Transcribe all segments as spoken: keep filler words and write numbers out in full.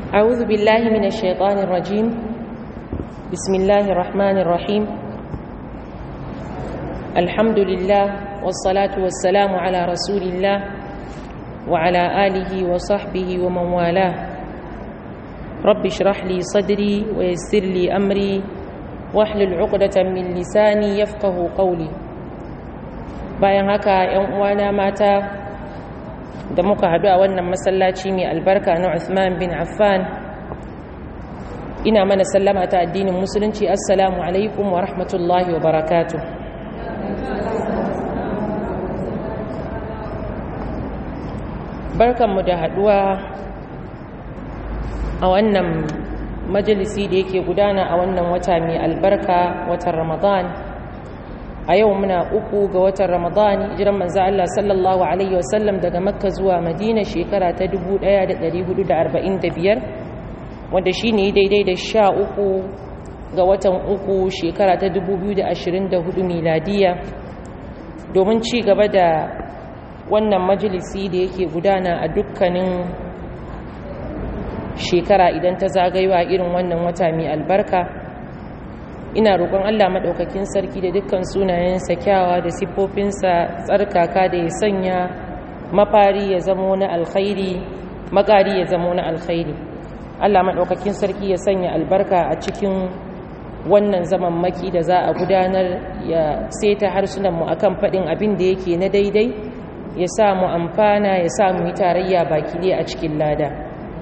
أعوذ بالله من الشيطان الرجيم. بسم الله الرحمن الرحيم. الحمد لله والصلاة والسلام على رسول الله وعلى آله وصحبه ومن والاه. رب اشرح لي صدري ويسر لي أمري واحلل عقدة من لساني يفقه قولي. bayan haka ‘yan uwana mata da muka haɗu a wannan masallaci mai albarka na Uthman bin Affan, ina mana sallama ta addinin musulunci. Assalamu alaikum wa rahmatullahi wa barakatuh. Barkanmu da haɗuwa a wannan majalisi da yake gudana a wannan wata mai albarka, watan Ramadan. A yau muna uku ga watan Ramadan, hijiran manzo Allah sallallahu alaihi wasallam daga Makka zuwa Madina shekara ta dubu ɗaya da ɗari hudu da arba'in da biyar, wanda shine daidai da sha uku ga watan uku shekara ta dubu biyu da ashirin da hudu miladiya, domin ci gaba da wannan majalisi da yake gudana a dukkanin shekara idan ta zagayowa irin wannan wata mai albarka. Ina roƙon Allah maɗaukakin sarki da dukkan sunayensa kyawa da siffofinsa tsarkaka da ya sanya mafari ya zamo na alkhairi, makari ya zamo na alkhairi. Allah maɗaukakin sarki ya sanya albarka a cikin wannan zaman maki da za a gudanar, ya seta harsunanmu akan faɗin abin da yake na daidai, ya sa mu amfana, ya sa mu yi tarayya baki ɗaya a cikin lada.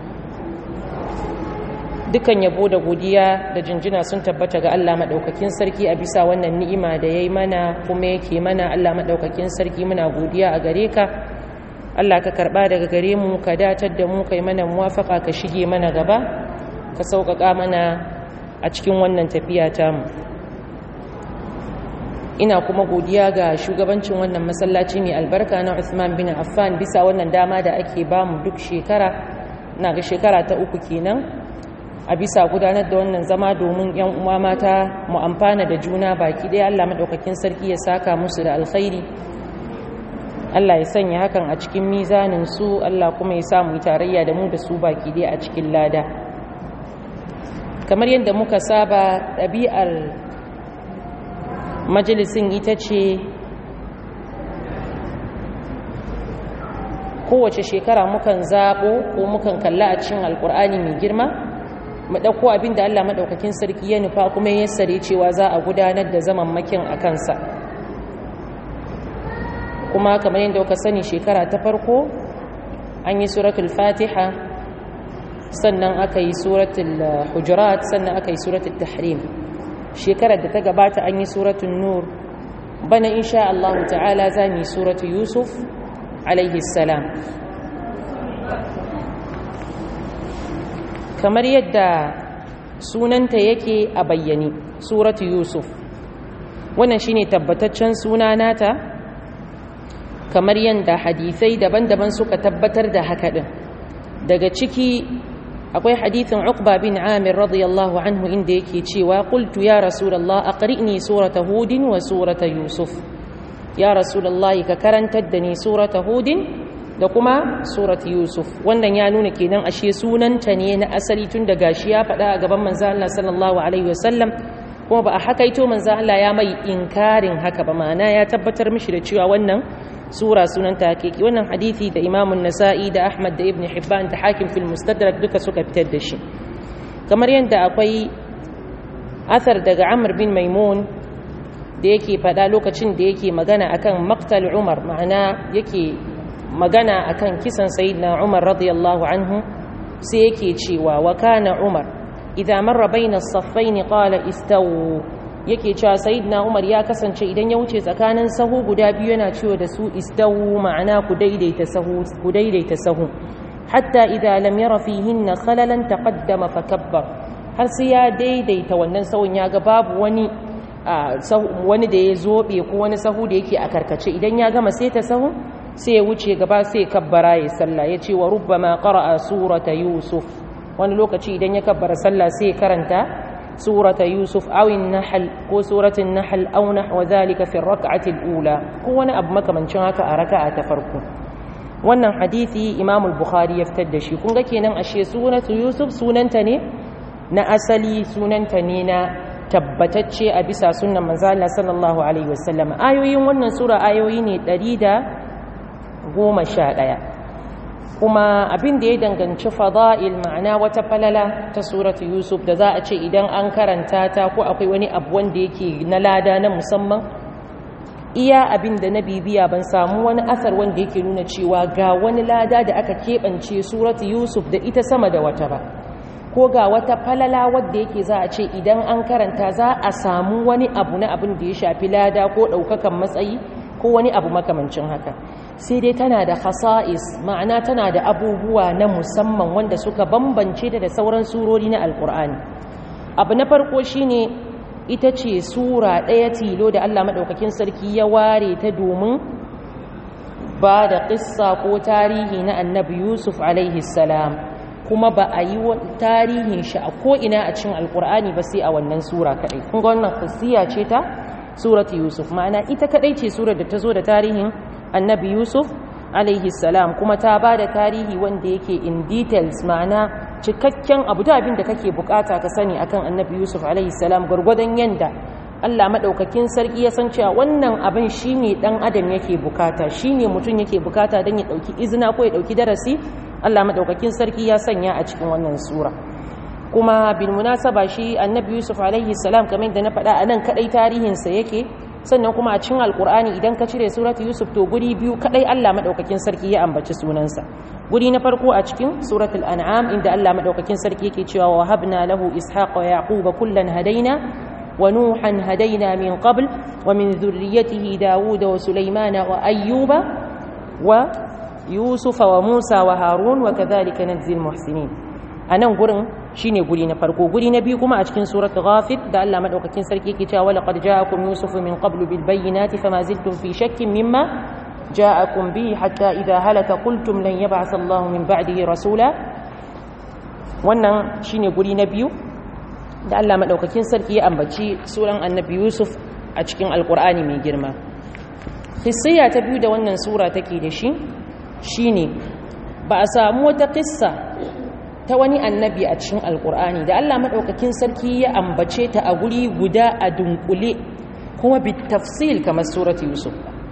Dukan yabo da godiya da jinjina sun tabbata ga Allah maɗaukakin sarki a bisa wannan ni'ima da ya yi mana kuma yake mana. Allah maɗaukakin sarki muna godiya a gare ka. Allah ka karɓa daga gare mu, ka datar da mu, kai mana muwafaka, ka shige mana gaba, ka sauƙaƙa mana a cikin wannan tafiya tamu. Ina kuma godiya ga shugabancin wannan masallaci mai albarka na Uthman bin Affan bisa wannan dama da ake bamu duk shekara, na ga shekara ta uku kenan, a bisa gudanar da wannan zama domin yan uwa mata mu amfana da juna baki ɗaya. Allah madaukakin sarki ya saka musu da alkhairi, Allah ya sanya hakan a cikin mizanin su, Allah kuma ya samu tarayya da mu da su baki ɗaya a cikin lada. Kamar yadda muka saba, ɗabi'ar majalisin ita ce kowace shekara mukan zaɓo ko mukan kalla a cikin alkur'ani mai girma, mu ɗauko abin da Allah maɗaukakin sarki ya nufa kuma ya sare cewa za a gudanar da zaman makin a kansa. Kuma kamar yadda kuka sani, shekara ta farko an yi suratul fatiha, sannan aka yi suratul hujurat, sannan aka yi suratul tahrim. Shekarar da ta gabata an yi suratul nur. Bana insha Allah ta'ala za mu yi suratul yusuf alaihi salam. Kamar yadda sunanta yake a bayyane, suratu Yusuf, wannan shine tabbataccen suna nata, kamar yadda hadisai daban-daban suka tabbatar da haka din. Daga ciki akwai hadisin Uqba bin Amir radiyallahu anhu inda yake cewa, qultu ya rasulullah aqri'ni surata hudin wa surata yusuf. Ya rasulullah, ka karantar da ni surata hudin da kuma surat Yusuf. Wannan ya nuna kenan ashe sunanta ne na asali, tun da gashi ya faɗa a gaban manzo Allah sallallahu alaihi wasallam, kuma ba a hakaito manzo Allah ya mai inkarin haka ba, ma'ana ya tabbatar mishi da cewa wannan sura sunanta hakiki. Wannan hadisi da Imam an-Nasa'i da Ahmad da Ibn Hibban da Hakim fil Mustadrak duka suka fitar da shi. Kamar yadda akwai athar daga Amr bin Maimun da yake faɗa lokacin da yake magana akan maqtal Umar, ma'ana yake magana akan kisan sayyidina Umar radiyallahu anhu, sai yake cewa wa kana Umar idza marra baina as-saffayn qala istawu. Yake cewa sayyidina Umar ya kasance idan ya wuce tsakanin sahu guda biyu yana cewa da su istawu, ma'ana ku daidaita sahu, ku daidaita sahu. Hatta idza lam yara fihinna khalalan taqaddama fakabbar. Har sai ya daidaita wannan sahun, ya ga babu wani wani da ya zobe ko wani sahu da yake a karkace, idan ya gama sai ta sahu sai ya wuce gaba sai kabbara ya sallah. Ya ce wa rubbama qara'a surata yusuf, wani lokaci idan ya kabbara sallah sai ya karanta surata yusuf aw an-nahl ko suratul nahl aw nahwa dhalika fi ar-rak'ati al-ula, ko wani abu makamancin haka a raka'a ta farko. wannan hadithi Imam al-Bukhari ya fitar da shi. kun ga kenan ashe suratu Yusuf sunanta ne na asali, sunanta ne na tabbatacce a bisa sunnan manzo Allah sallallahu alaihi wasallam. ayoyin wannan sura ayoyi ne ɗari da goma sha ɗaya, kuma abin da ya danganci fada'il, ma'ana wata falala ta suratu Yusuf da za a ce idan an karanta ta ko akwai wani abu wanda yake na lada na musamman, iya abin da na bibiya ban samu wani asar wanda yake nuna cewa ga wani lada da aka keɓance suratu Yusuf da ita sama da wata ba, ko ga wata falala wadda yake za a ce idan an karanta za a samu wani abu na abin da ya shafi lada ko ɗaukakan matsayi ko wani abu makamancin haka. sai dai tana da khasa'is, ma'ana tana da abubuwa na musamman wanda suka bambance ta da sauran surori na alkur'ani. abu na farko shine ita ce sura ɗaya tilo da Allah maɗaukakin sarki ya ware ta domin ba da ƙissa ko tarihi na annabi Yusuf alaihi salam, kuma ba a yi tarihin shi a ko'ina a cikin alkur'ani ba sai a wannan sura kaɗai. kun ga wannan khassiya ce ta surat Yusuf, ma'ana ita kaɗai ce surar da ta zo da tarihin annabi Yusuf alaihi salam, kuma ta ba da tarihi wanda yake in details, ma'ana cikakken abu da abin da kake bukata ka sani akan annabi Yusuf alaihi salam, gwargwadon yanda Allah madaukakin sarki ya san cewa wannan abin shine dan adam yake bukata, shine mutum yake bukata dan ya dauki izina ko ya dauki darasi. Allah madaukakin sarki ya sanya a cikin wannan sura. kuma bil munasaba shi annabi Yusuf alaihi salam kamar da na faɗa anan kadai tarihin sa yake, sannan kuma a cikin alkur'ani idan ka cire suratu Yusuf to guri biyu kadai Allah madaukakin sarki ya ambaci sunansa. guri na farko a cikin suratul an'am inda Allah madaukakin sarki yake cewa wa habna lahu ishaqa wa yaquba kullan hadaina wa nuhan hadaina min qabl wa min dhurriyyatihi dauda wa sulaymana wa ayyuba wa yusufa wa musa wa harun wa kadhalika najzil muhsinin. anan gurin shine guri na farko. guri na biyu kuma a cikin suratul ghafir da Allah madaukakin sarki yake cewa laqad ja'akum yusufu min qablu bil bayyinati fama ziltum fi shakkin mimma ja'akum bihi hatta idha halaka qultum lan yab'ath Allahu min ba'dihi rasula. wannan shine guri na biyu da Allah madaukakin sarki ya ambaci suran annabi Yusuf a cikin alqur'ani mai girma. hissiya ta biyu da wannan sura take da shi shine ba a samu wata qissa ta wani annabi a cikin alkur'ani da Allah maɗaukakin sarki ya ambace ta a guri guda a dunkule kuma bi tafsil kamar surat Yusuf.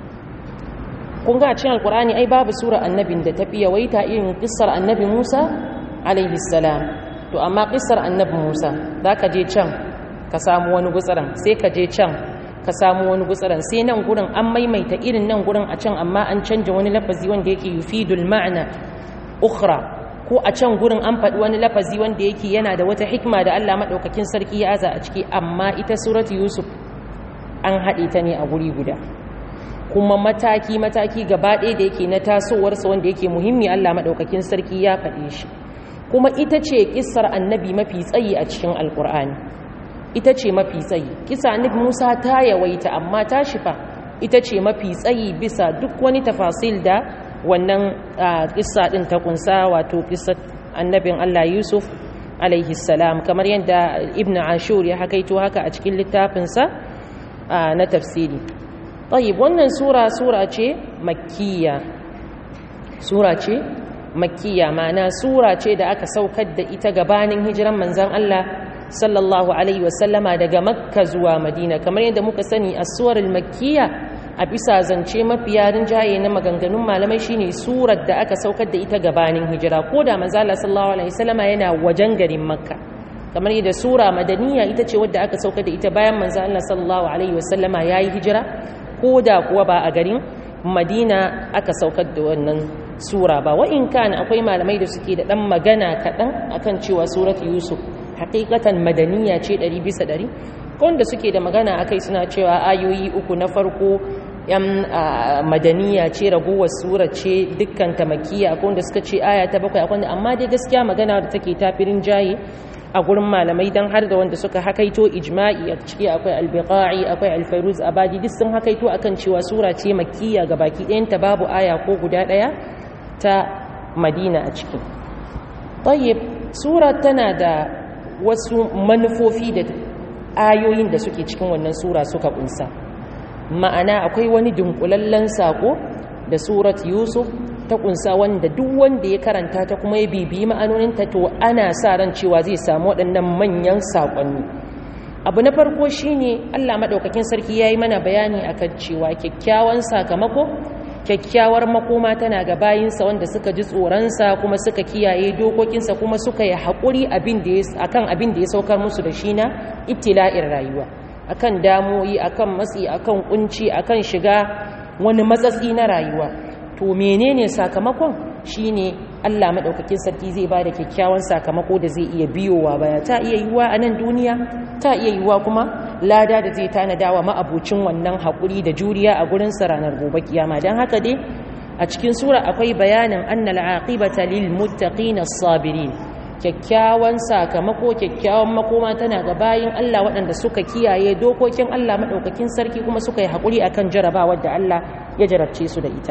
kun ga a cikin alkur'ani ai babu sura annabin da tafi yawaita irin kissar annabi Musa alaihi salam, to amma kissar annabi Musa zaka je can ka samu wani gutsaran, sai ka je can ka samu wani gutsaran, sai nan gurin an maimaita irin nan gurin a can amma an canja wani lafazi wanda yake yufidul ma'na ukhra, ko a can gurin an faɗi wani lafazi wanda yake yana da wata hikma da Allah maɗaukakin sarki ya aza a ciki, amma ita surat Yusuf an haɗe ta ne a guri guda, kuma mataki-mataki gaba ɗaya da yake na tasowarsa wanda yake muhimmi Allah maɗaukakin sarki ya faɗe shi. kuma ita ce kissar annabi mafi tsayi a cikin alkur'ani, ita ce mafi tsayi. kisa annabi Musa ta yawaita amma ta shifa ita ce mafi tsayi bisa duk wani tafasil da wannan kissa din ta kunsa, wato kissar annabin Allah Yusuf alaihi salam, kamar yadda Ibn Ashur ya hakaito haka a cikin littafinsa na tafsiri. tayyib wannan sura sura ce makkiya, sura ce makkiya ma'ana sura ce da aka saukar da ita gabanin hijiran manzon Allah sallallahu alaihi wasallama daga Makka zuwa Madina. kamar yadda muka sani as-suwar al-makkiyya a bisa zance mafiya rinjaye na maganganun malamai shine surar da aka saukar da ita gabanin hijira, ko da manzo Allah sallallahu alaihi wasallama yana wajen garin Makka. kamar yadda sura madaniya ita ce wadda aka saukar da ita bayan manzo Allah sallallahu alaihi wasallama yayi hijira, ko da kuwa ba a garin Madina aka saukar da wannan sura ba. wa in kana akwai malamai da suke da dan magana kadan akan cewa surat Yusuf hakikatan madaniya ce ɗari bisa ɗari, wanda suke da magana akai suna cewa ayoyi uku na farko yan madaniya ce, ragowar sura ce dukkan ta makkiya, akwai wanda suka ce aya ta bakwai, akwai wanda amma dai gaskiya magana da take tafirin jaye a gurin malamai dan har da wanda suka hakaito ijma'i a ciki akwai al-biqa'i akwai al-fairuz abadi, duk sun hakaito akan cewa sura ce makkiya ga baki ɗayan ta babu aya ko guda ɗaya ta Madina a ciki. tayyib sura tana da wasu manufofi da ayoyin da suke cikin wannan sura suka kunsa, ma'ana akwai wani dunkulallen sako da surat Yusuf ta kunsa wanda duk wanda ya karanta ta kuma ya bibiyi ma'anoninta to ana sa ran cewa zai samu waɗannan manyan saƙonni. Abu na farko shine Allah madaukakin sarki yayi mana bayani akan cewa kyakkyawan sakamako, kyakkyawar makoma tana ga bayinsa wanda suka ji tsoronsa kuma suka kiyaye dokokinsa kuma suka yi haƙuri akan abin da ya saukar musu da shi na ibtila'in rayuwa, akan damoyi, akan matsi, akan kunci, akan shiga wani matsatsi na rayuwa. To menene sakamakon? Shine Allah madaukakin sarki zai bada kyakkyawan sakamako da zai iya biyowa baya, ta iya yiwuwa a nan duniya, ta iya yiwuwa kuma lada da zai tanadawa ma'abucin wannan haƙuri da juriya a gurin sa ranar gobe kiyama. Dan haka dai a cikin sura akwai bayanin annal aqibata lil muttaqin as-sabirin, kyakkyawan sakamako, kyakkyawan makoma tana ga bayin Allah waɗanda suka kiyaye dokokin Allah madaukakin sarki kuma suka yi haƙuri akan jarabawar da Allah ya jarabce su da ita.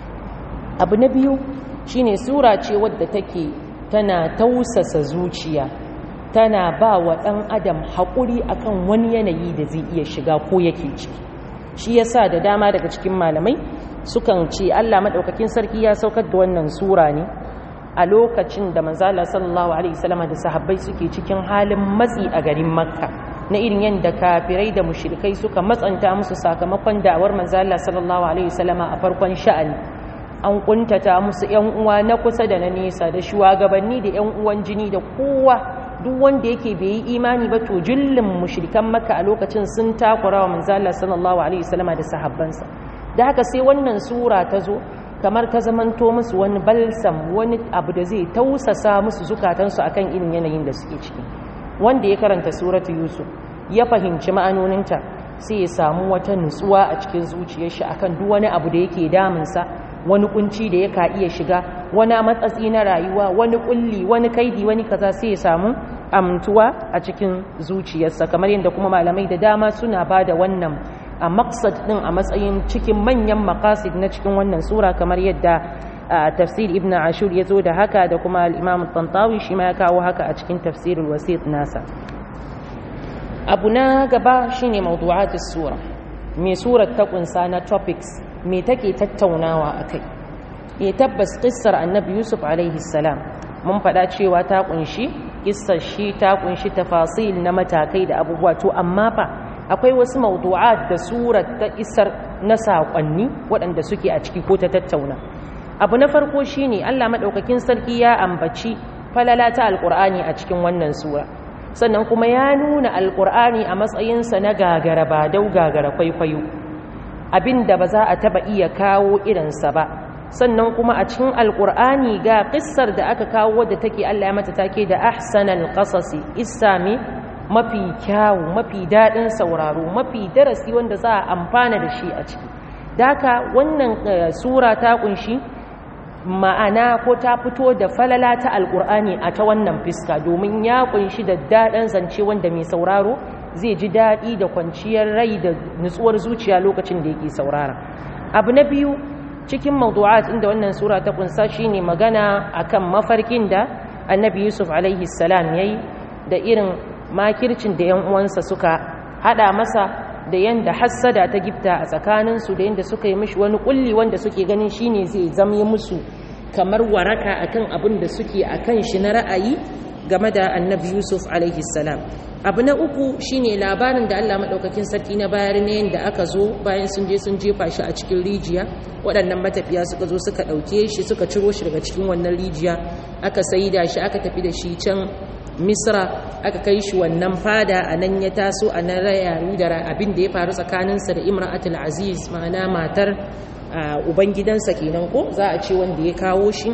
Abu na biyu shine sura ce wadda take tana tausasa zuciya, tana ba wa ɗan adam haƙuri akan wani yanayi da zai iya shiga ko yake ciki. Shi yasa da dama daga cikin malamai sukan ce Allah madaukakin sarki ya saukar da wannan sura ne a lokacin da manzo Allah sallallahu alaihi wasallam da sahabbai suke cikin halin matsi a garin Makka, na irin yadda kafirai da mushrikai suka matsanta musu sakamakon da'awar manzo Allah sallallahu alaihi wasallam a farkon sha'ani. An kuntata musu ‘yan uwa na kusa da na nesa, da shugabanni da ‘yan uwan jini da kowa, duk wanda yake bai yi imani ba to jullin mushrikan Makka a lokacin sun takura wa manzo Allah sallallahu alaihi wasallam da sahabbansa. Da haka sai wannan sura ta zo kamar ta zamanto musu wani balsam, wani abu da zai tausasa musu zukatansu akan irin yanayin da suke ciki. Wanda ya karanta suratu Yusuf ya fahimci ma'anoninta sai ya samu wata nutsuwa a cikin zuciyar shi akan duk wani abu da yake damunsa, wani kunci da yaka iya shiga, wani matsatsi na rayuwa, wani kulli, wani kaidi, wani kaza, sai ya samu amtuwa a cikin zuciyarsa, kamar yadda kuma malamai da dama suna ba da wannan a maqsad din a matsayin cikin manyan maqasid na cikin wannan sura, kamar yadda tafsir ibn ashur ya zo da haka, da kuma al-imam at-tantawi shi ma ya kawo haka a cikin tafsirul wasit nasa. Abu na gaba shine mawdu'atus sura, me surar ta kunsa na topics, me take tattaunawa akai. E tabbas kissar annabi Yusuf alaihi salam mun faɗa cewa ta kunshi kissar shi, ta kunshi tafasil na matakai da abubuwa, to amma fa akwai wasu mawdu'at da surar ta isar na saƙonni waɗanda suke a ciki ko ta tattauna. Abu na farko shine Allah madaukakin sarki ya ambaci falala ta alqur'ani a cikin wannan sura, sannan kuma ya nuna alqur'ani a matsayinsa na gagara ba dau gagara kwaikwayo, abinda ba za a taba iya kawo irinsa ba. Sannan kuma a cikin alqur'ani ga kissar da aka kawo wadda take Allah ya mata take da ahsanal qasasi, isami mafi kyawu, mafi daɗin sauraro, mafi darasi wanda za a amfana da shi a ciki. Daka wannan sura ta kunshi ma'ana ko ta fito da falala ta alkur'ani a ta wannan fiska, domin ya kunshi da daɗin zance wanda mai sauraro zai ji daɗi da kwanciyar rai da nutsuwar zuciya lokacin da yake saurara. Abu na biyu cikin mawdu'at inda wannan sura ta kunsa shine magana akan mafarkin da annabi Yusuf alaihi salam yayi, da irin makircin da ‘yan uwansa suka hada masa, da yanda hassada ta gifta a tsakaninsu, da yanda suka yi mishi wani kulli wanda suke ganin shine zai zama musu kamar waraka akan abin da suke akan shi na ra'ayi game da annabi Yusuf alaihi salam. Abu na uku shine labarin da Allah madaukakin sarki na bayar ne yanda aka zo bayan sun je sun jefa shi a cikin rijiya, waɗannan matafiya suka zo suka ɗauke shi suka ciro shi daga cikin wannan rijiya, aka saida shi aka tafi da shi can Misra, aka kai shi wannan fada, a nan ya taso, a nan rayaru da abin da ya faru tsakaninsa da Imra'atul Aziz, ma'ana matar ubangidansa kenan ko za a ce, wanda ya kawo shi,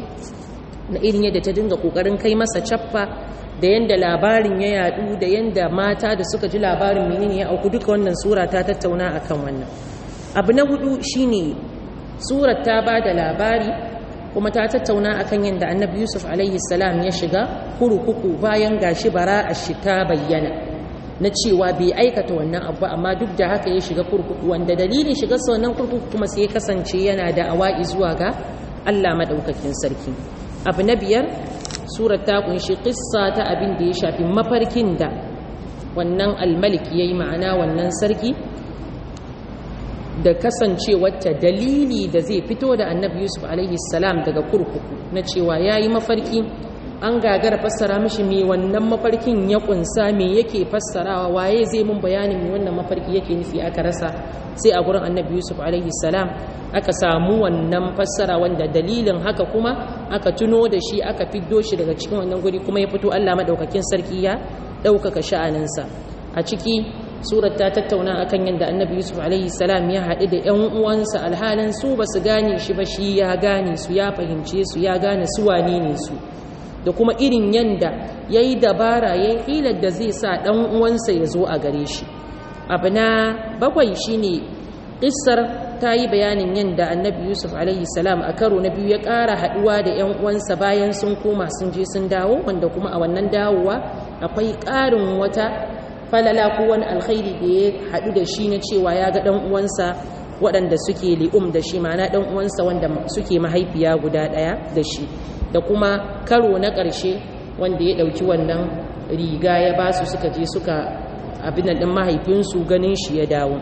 na irin yadda ta dinga kokarin kai masa cappa, da yanda labarin ya yadu, da yanda mata da suka ji labarin menene ya auku, duka wannan sura ta tattauna akan wannan. Abu na hudu shine surar ta ba da labari kuma ta tattauna akan yadda annabi Yusuf alaihi salam ya shiga kurkuku bayan gashi bara'ar shi ta bayyana na cewa bai aikata wannan abu, amma duk da haka ya shiga kurkuku, wanda dalilin shiga sa wannan kurkuku kuma sai ya kasance yana da awa'i zuwa ga Allah madaukakin sarki. Abu na biyar, surar ta kunshi kissa ta abin da ya shafi mafarkin da wannan almalik yayi, ma'ana wannan sarki da kasancewarta dalili da zai fito da annabi Yusuf alaihi salam daga kurkuku na cewa yayi mafarki an gagara fassara mishi me wannan mafarkin ya kunsa me yake fassarawa, waye zai mun bayanin me wannan mafarki yake nufi, aka rasa. Sai a gurin annabi Yusuf alaihi salam aka samu wannan fassara, wanda dalilin haka kuma aka tuno da shi, aka fiddo shi daga cikin wannan guri, kuma ya fito Allah madaukakin sarki ya ɗaukaka sha'aninsa. A ciki surar ta tattauna akan yadda annabi Yusuf alaihi salam ya haɗu da ƴan uwansa alhalin su ba su gane shi ba, shi ya gane su, ya fahimce su, ya gane su wane ne su, da kuma irin yanda ya yi dabara ya yi hilar da zai sa ɗan uwansa ya zo a gare shi. Abu na bakwai shi ne ƙissar ta yi bayanin yadda annabi Yusuf alaihi salam a karo na biyu ya ƙara haɗuwa da ‘yan uwansa bayan sun koma sun je sun dawo, wanda kuma a wannan dawowa akwai ƙarin wata falala ko wani alkhairi da ya haɗu da shi na cewa ya ga ɗan uwansa waɗanda suke li'um da shi, ma'ana ɗan uwansa wanda suke mahaifiya guda ɗaya da shi, da kuma karo na ƙarshe wanda ya ɗauki wannan riga ya ba su suka je suka abin ɗin mahaifinsu ganin shi ya dawo.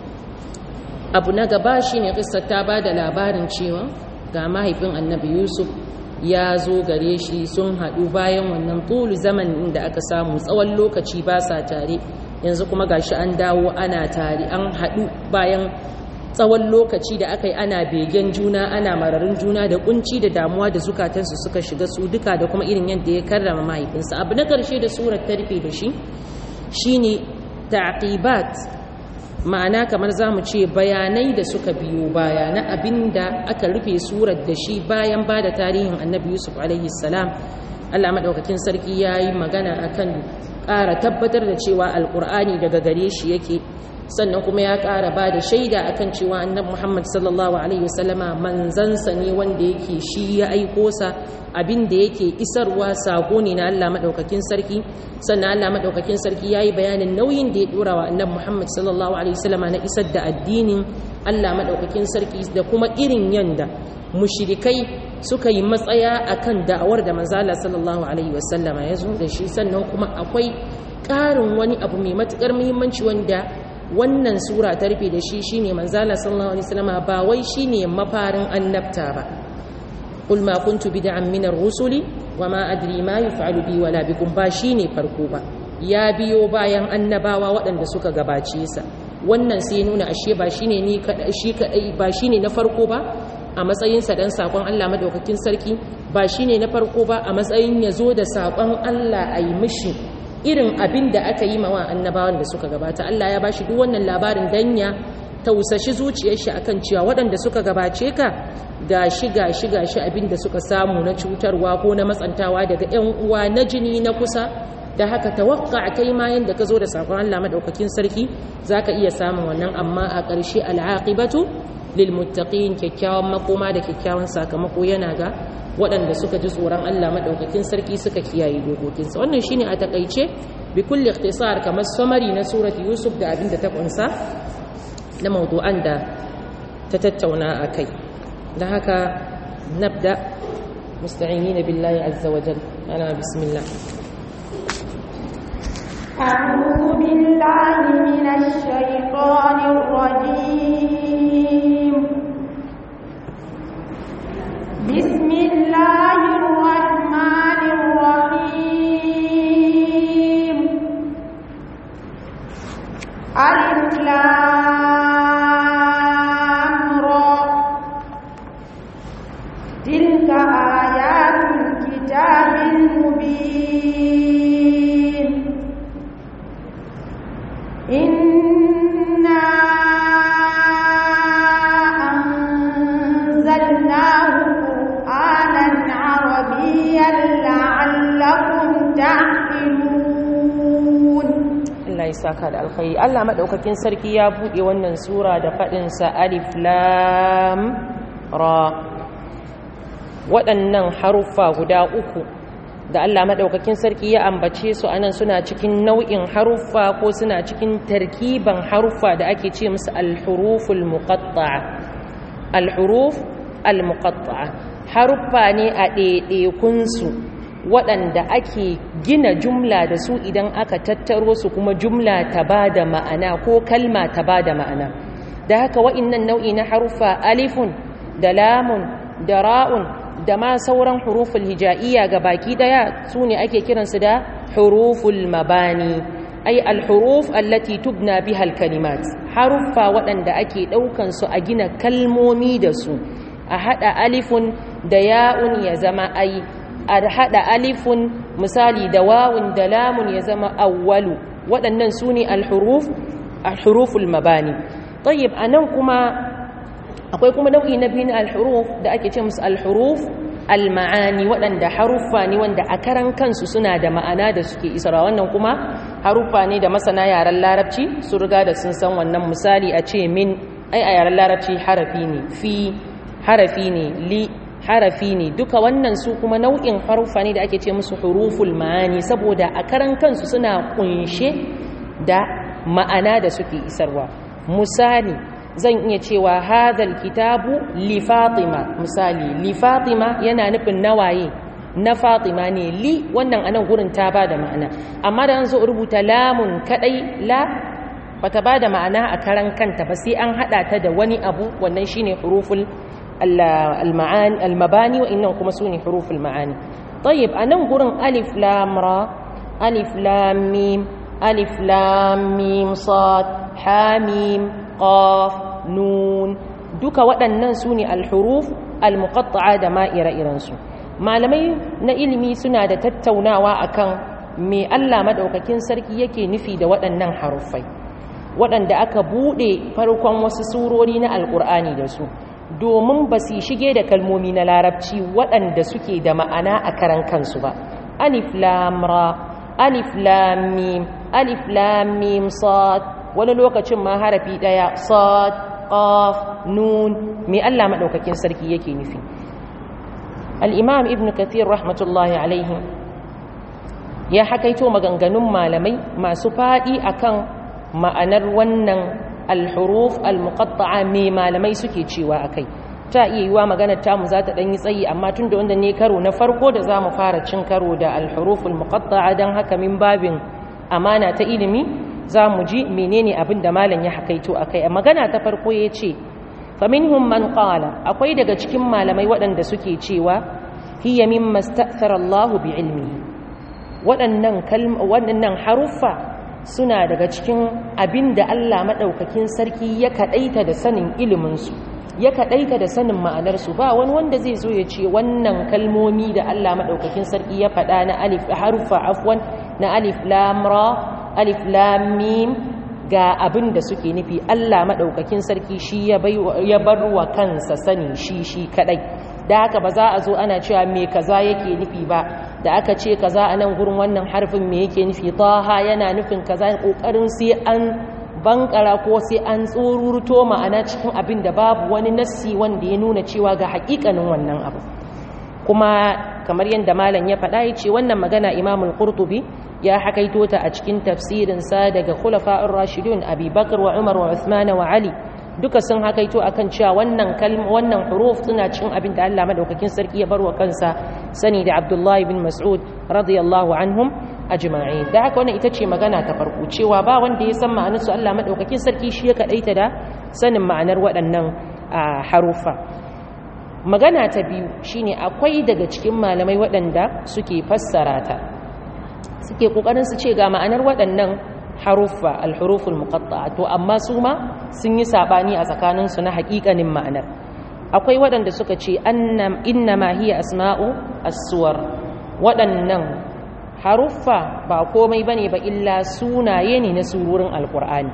Abu na gaba shi ne ƙisar ta ba da labarin cewa ga mahaifin annabi Yusuf ya zo gare shi, sun haɗu bayan wannan tulu zaman da aka samu tsawon lokaci ba sa tare, yanzu kuma gashi an dawo ana tare, an haɗu bayan tsawon lokaci da aka yi ana begen juna, ana mararin juna da kunci da damuwa da zukatansu suka shiga su duka, da kuma irin yadda ya karrama mahaifinsa. Abu na ƙarshe da surar ta rufe da shi shine taqibat, ma'ana kamar za mu ce bayanai da suka biyo baya na abin da aka rufe surar da shi bayan ba da tarihin annabi Yusuf alaihi salam. Allah maɗaukakin sarki ya yi magana akan ƙara tabbatar da cewa alƙur'ani daga gare shi yake, sannan kuma ya ƙara ba da shaida akan cewa annabi Muhammad sallallahu alaihi wasallama manzansa ne wanda yake shi ya aiko sa, abin da yake isarwa sako ne na Allah madaukakin sarki. Sannan Allah madaukakin sarki yayi bayanin nauyin da ya dora wa annabi Muhammad sallallahu alaihi wasallama na isar da addinin Allah madaukakin sarki, da kuma irin yanda mushrikai suka yi matsaya akan da'awar da manzo Allah sallallahu alaihi wasallama ya zo da shi. Sannan kuma akwai ƙarin wani abu mai matukar muhimmanci wanda wannan sura ta rufe da shi, shine manzo Allah sallallahu alaihi wasallama ba wai shine mafarin annabta ba. qul ma kuntu bid'an min ar-rusuli wa ma adri ma yuf'alu bi wala bikum, ba shine farko ba, ya biyo bayan annabawa waɗanda suka gabace sa. Wannan sai nuna ashe ba shine ni kadai shi kadai ba shine na farko ba a matsayin sa dan sakon Allah madaukakin sarki, ba shine na farko ba a matsayin yazo da sakon Allah ayi mishi irin abin da aka yi mawa annabawan da suka gabata. Allah ya bashi duk wannan labarin dan ya tausashi zuciyar shi akan cewa waɗanda suka gabace ka ga shi ga shi ga shi abin da suka samu na cutarwa ko na matsantawa daga ƴan uwa na jini na kusa, da haka tawakka kai ma yanda ka zo da sakon Allah madaukakin sarki zaka iya samun wannan. Amma a ƙarshe al'aqibatu lil muttaqin, kyakkyawan makoma da kyakkyawan sakamako yana ga waɗanda suka ji tsoron Allah madaukakin sarki suka kiyaye dokokinsa. Wannan shine a takaice bi kulli ikhtisar kamar summary na surati Yusuf da abin da ta kunsa na mawdu'an da ta tattauna akai. da haka nabda musta'inina billahi azza wa jalla. ana bismillah. أعوذ بالله من الشيطان الرجيم. بسم الله الرحمن الرحيم. ألف لام را، تلك آيات الكتاب المبين. إنا أنزلناه قرآنا عربيا لعلكم تعقلون. Allah ya saka da alkhairi. Allah madaukakin sarki ya bude wannan sura da fadin sa alif lam ra. Waɗannan haruffa guda uku da Allah madaukakin sarki ya ambace su anan suna cikin nau'in haruffa ko suna cikin tarkiban haruffa da ake ce musu al-huruful muqatta'a. Al-huruf al-muqatta'a haruffa ne a ɗaiɗaikun su waɗanda ake gina jumla da su idan aka tattaro su kuma jumla ta bada ma'ana ko kalma ta bada ma'ana. da haka wa'innan nau'i na harufa alifun da lamun da ra'un da ma sauran huruful hija'iyya ga baki daya su ne ake kiransu da huruful mabani ay al-huruf allati tubna biha al-kalimat harufa waɗanda ake ɗaukan su a gina kalmomi da su a hada alifun da ya'un ya zama ay a hada alifun misali da wawun da lamun ya zama awwalu waɗannan su ne al-huruf al-huruful mabani tayyib anan kuma akwai kuma nau'i na biyu na al-huruf da ake ce musu al-huruf al-ma'ani waɗanda haruffa ne wanda a karan kansu suna da ma'ana da suke isarwa wannan kuma haruffa ne da masana yaren larabci su riga da sun san wannan misali a ce min ai a yaren larabci harafi ne fi harafi ne li harafi ne duka wannan su kuma nau'in haruffa ne da ake ce musu huruful ma'ani saboda a karan kansu suna kunshe da ma'ana da suke isarwa misali zan iya cewa hadal kitabu li fatima misali li fatima yana nufin nawaye na fatima ne li wannan anan gurin ta bada ma'ana amma da an zo rubuta lamun kadai la bata bada ma'ana a karan kanta ba sai an hada ta da wani abu wannan shine huruful al-ma'ani al-mabani wa innan kuma sune huruful ma'ani tayyib anan gurin alif lam ra alif lam mim alif lam mim sad ha mim qaf nun duka waɗannan su ne alhuruf almuqatta'a da ma ire-irensu malamai na ilimi suna da tattaunawa akan me Allah madaukakin sarki yake nufi da waɗannan haruffai waɗanda aka buɗe farkon wasu surori na alƙur'ani da su domin ba su shige da kalmomi na larabci waɗanda suke da ma'ana a karan kansu ba alif lam ra alif lam mim alif lam mim sad wani lokacin ma harafi daya sad qaf nun me Allah madaukakin sarki yake nufi al-imam ibn kathir rahmatullahi alaihi ya hakaito maganganun malamai masu fadi akan ma'anar wannan al-huruf al-muqatta'a me malamai suke cewa akai ta iya yiwa maganar tamu za ta dan yi tsayi amma tunda wanda ne karo na farko da zamu fara cin karo da al-huruf al-muqatta'a dan haka min babin amana ta ilimi za mu ji menene abin da malam ya hakaito akai a magana ta farko ya ce faminhum man qala akwai daga cikin malamai waɗanda suke cewa hiya mimma sta'thara Allah bi ilmihi waɗannan kalma waɗannan haruffa suna daga cikin abin da Allah madaukakin sarki ya kadaita da sanin ilimin su ya kadaita da sanin ma'anar su ba wani wanda zai zo ya ce wannan kalmomi da Allah madaukakin sarki ya faɗa na alif haruffa afwan na alif lam ra alif lam mim ga abin da suke nufi Allah madaukakin sarki shi ya bai ya bar wa kansa sani shi shi kadai da haka ba za a zo ana cewa me kaza yake nufi ba da aka ce kaza a nan gurin wannan harfin me yake nufi taha yana nufin kaza kokarin sai an bankara ko sai an tsururto ma'ana cikin abin da babu wani nassi wanda ya nuna cewa ga hakikanin wannan abu kuma kamar yadda malam ya faɗa ya ce wannan magana imamul qurtubi ya hakaito ta a cikin tafsirinsa daga khulafa'ur rashidun Abi Bakr wa Umar wa Uthman wa Ali duka sun hakaito akan cewa wannan kalma wannan huruf suna cikin abin da Allah madaukakin sarki ya barwa kansa sani da Abdullah ibn Mas'ud radiyallahu anhum ajma'in da haka wannan ita ce magana ta farko cewa ba wanda ya san ma'anar su Allah madaukakin sarki shi ya kadaita da sanin ma'anar waɗannan harufa magana ta biyu shine akwai daga cikin malamai waɗanda suke fassara ta suke kokarin su ce ga ma'anar waɗannan haruffa al-huruful muqatta'a to amma su ma sun yi sabani a tsakanin su na haƙiƙanin ma'anar akwai waɗanda suka ce annam innama hiya asma'u as-suwar waɗannan haruffa ba komai bane ba illa sunaye ne na surorin alqur'ani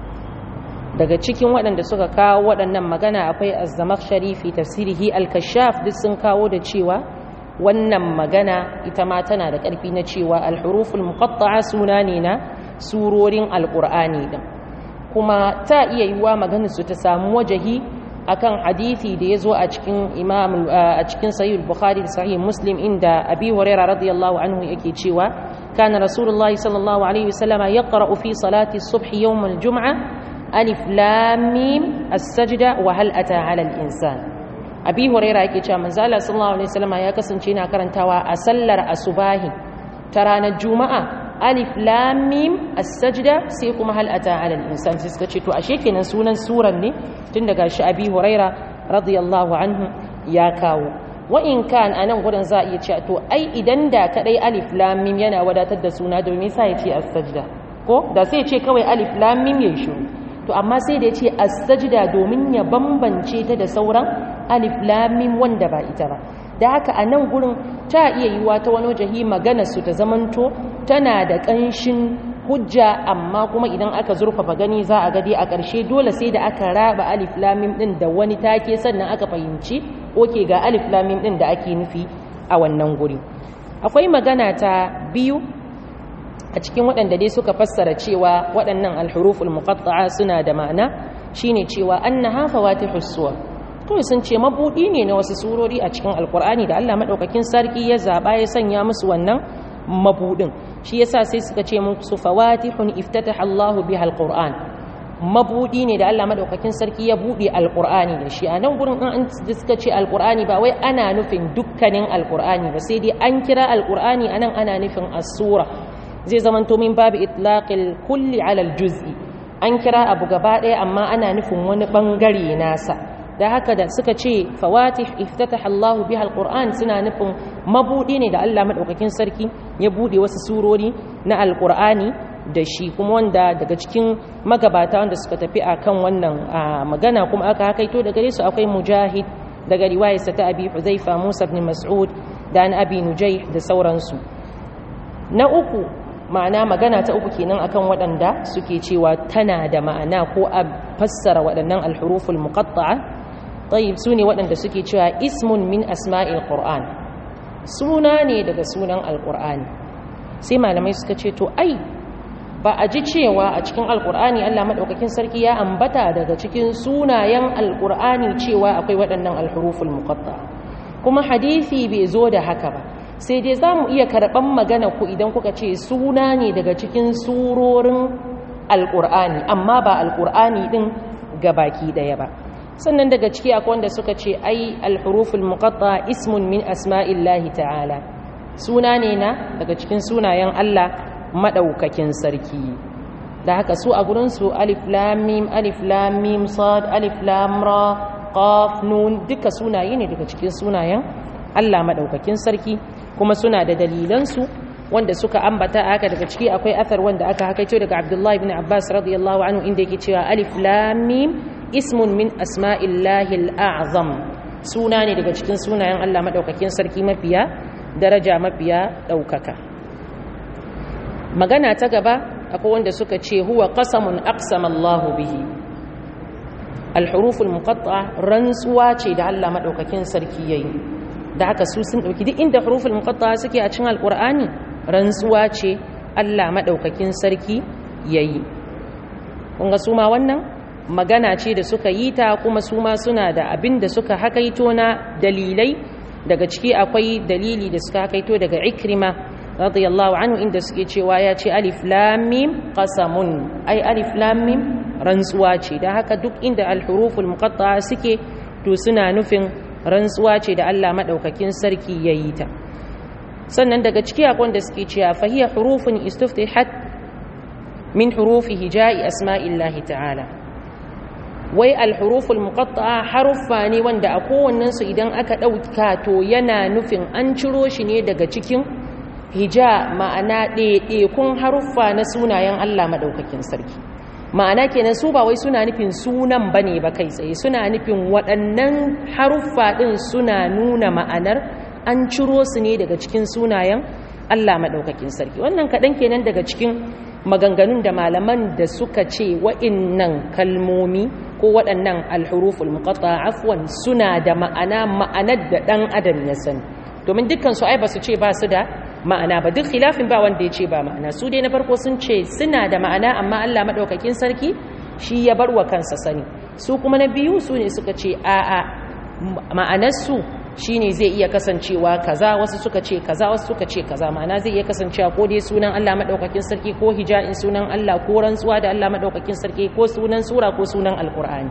daga cikin waɗanda suka kawo waɗannan magana akwai az-zamakhshari fi tafsirihi al-kashaf duk sun kawo da cewa wannan magana ita ma tana da ƙarfi na cewa al-huruful muqatta'a suna ne na surorin alqur'ani din kuma ta iya yiwa maganar su ta samu wajahi akan hadisi da yazo a cikin imam a cikin sahih al-bukhari da sahih muslim inda abi hurairah radiyallahu anhu yake cewa kana rasulullahi sallallahu alaihi wasallam yaqra'u fi salati as-subh yawm al-jum'ah alif lam mim as-sajda wa hal ata 'ala al-insan abi huraira yake cewa manzo Allah sallallahu alaihi wasallam ya kasance yana karantawa a sallar asubahi ta ranar juma'a alif lam mim as-sajda sai kuma hal ata ala al-insan sai suka ce to ashe kenan sunan suran ne tun daga shi Abi Huraira radiyallahu anhu ya kawo wa in kan anan gurin za iya cewa to ai idan da kadai alif lam mim yana wadatar da suna domin sai ya ce as-sajda ko da sai ya ce kawai alif lam mim yayin shiru to amma sai da ya ce as-sajda domin ya bambance ta da sauran alif lam mim wanda ba ita ba da haka a nan gurin ta iya yiwa ta wani wajahi magana su ta zamanto tana da ƙanshin hujja amma kuma idan aka zurfafa gani za a gadi a ƙarshe dole sai da aka raba alif lam mim din da wani take sannan aka fahimci oke ga alif lam mim din da ake nufi a wannan guri akwai magana ta biyu a cikin waɗanda dai suka fassara cewa waɗannan alhuruful muqatta'a suna da ma'ana shine cewa annaha fawatihus suwar kawai sun ce mabuɗi ne na wasu surori a cikin alkur'ani da Allah maɗaukakin sarki ya zaɓa ya sanya musu wannan mabuɗin shi yasa sai suka ce musu fawatihun iftataha Allahu biha alqur'an mabuɗi ne da Allah maɗaukakin sarki ya buɗe alkur'ani da shi a nan gurin an suka ce alkur'ani ba wai ana nufin dukkanin alkur'ani ba sai dai an kira alkur'ani anan ana nufin as-sura zai zamanto min babu itlaqil kulli ala al-juz'i an kira abu gaba ɗaya amma ana nufin wani bangare nasa da haka da suka ce fawatih iftataha Allahu biha alquran suna nufin mabudi ne da Allah madaukakin sarki ya bude wasu surori na alqurani da shi kuma wanda daga cikin magabata wanda suka tafi akan wannan magana kuma aka hakaito daga gare su akwai mujahid daga riwayarsa ta abi huzaifa musa ibn mas'ud da an abi nujayh da sauransu na uku ma'ana magana ta uku kenan akan waɗanda suke cewa tana da ma'ana ko a fassara waɗannan alhuruful muqatta'a طيب سوني waɗanda suke cewa ismun min asma'il qur'an suna ne daga sunan alqur'ani sai malamai suka ce to ai ba a ji cewa a cikin alqur'ani Allah madaukakin sarki ya ambata daga cikin sunayen alqur'ani cewa akwai waɗannan alhuruful muqatta'a kuma hadisi bai zo da haka ba sai dai zamu iya karban magana ku idan kuka ce suna ne daga cikin surorin alqur'ani amma ba alqur'ani din gabaki daya ba sannan daga ciki akwai wanda suka ce ai alhuruful muqatta ismun min asma'illahi ta'ala suna ne na daga cikin sunayen Allah madaukakin sarki da haka su a gurin su alif lam mim alif lam mim sad alif lam ra qaf nun duka sunaye ne daga cikin sunayen Allah madaukakin sarki kuma suna da dalilan su wanda suka ambata aka daga ciki akwai athar wanda aka hakaito daga Abdullah ibn Abbas radiyallahu anhu inda yake cewa alif lam mim ismun min asma'illahi al'azam suna ne daga cikin sunayen Allah maɗaukakin sarki mafiya daraja mafiya ɗaukaka magana ta gaba akwai wanda suka ce huwa qasamun aqsama Allah bihi al-huruful muqatta'a rantsuwa ce da Allah maɗaukakin sarki yayi da haka su sun dauki duk inda huruful muqatta'a suke a cikin alqur'ani rantsuwa ce Allah maɗaukakin sarki yayi kun ga su ma wannan magana ce da suka yi ta kuma su ma suna da abin da suka hakaito na dalilai daga ciki akwai dalili da suka hakaito daga Ikrima radiyallahu anhu inda suke cewa ya ce alif lam mim qasamun ai alif lam mim rantsuwa ce da haka duk inda al-huruful muqatta'a suke to suna nufin rantsuwa ce da Allah madaukakin sarki yayi ta sannan daga ciki akwai wanda suke cewa fa hiya hurufun istuftihat min hurufi hija'i asma'illahi ta'ala wai alhuruful muqatta'a haruffa ne wanda a kowannen su idan aka dauka to yana nufin an ciro shi ne daga cikin hija ma'ana ɗaiɗaikun haruffa na sunayen Allah madaukakin sarki ma'ana kenan su ba wai suna nufin sunan bane ba kai tsaye suna nufin waɗannan haruffa din suna nuna ma'anar an ciro su ne daga cikin sunayen Allah madaukakin sarki wannan kaɗan kenan daga cikin maganganun da malaman da suka ce wa'innan kalmomi ko waɗannan alhuruful muqatta'a afwan suna da ma'ana ma'anar da ɗan adam ya sani domin dukkan su ai ba su ce ba su da ma'ana ba duk khilafin ba wanda ya ce ba ma'ana su dai na farko sun ce suna da ma'ana amma Allah madaukakin sarki shi ya bar wa kansa sani su kuma na biyu su ne suka ce a'a ma'anar su shine zai iya kasancewa kaza wasu suka ce kaza wasu suka ce kaza ma'ana zai iya kasancewa ko dai sunan Allah madaukakin sarki ko hija'in sunan Allah ko rantsuwa da Allah madaukakin sarki ko sunan sura ko sunan alqur'ani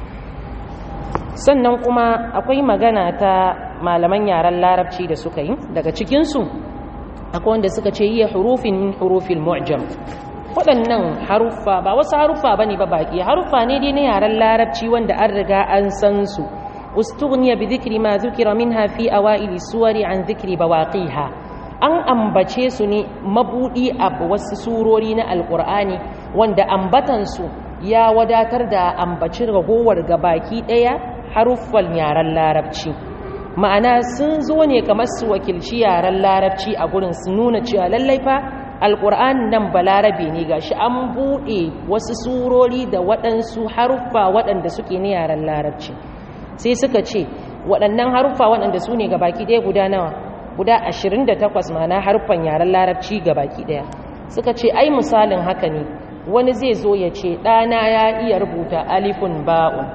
sannan kuma akwai magana ta malaman yaren larabci da suka yi daga cikin su akwai wanda suka ce hiya hurufin min hurufil mu'jam. waɗannan haruffa ba wasu haruffa bane ba baki haruffa ne dai na yaren larabci wanda an riga an san su. ustughniya bi dhikri ma dhukira minha fi awaili suwari an dhikri bawaqiha, an ambace su ne mabudi a wasu surori na alqur'ani wanda ambatan su ya wadatar da ambaci ragowar gabaki daya haruffan yaren larabci. ma'ana sun zo ne kamar su wakilci yaren larabci a gurin su nuna cewa lallai fa alƙur'an nan balarabe ne gashi an buɗe wasu surori da waɗansu haruffa waɗanda suke ne yaren larabci. sai suka ce waɗannan haruffa waɗanda su ne gabaki ɗaya guda nawa guda ashirin da takwas ma'ana haruffan yaren larabci gabaki ɗaya. suka ce ai misalin haka ne wani zai zo ya ce ɗana ya iya rubuta alifun ba'un.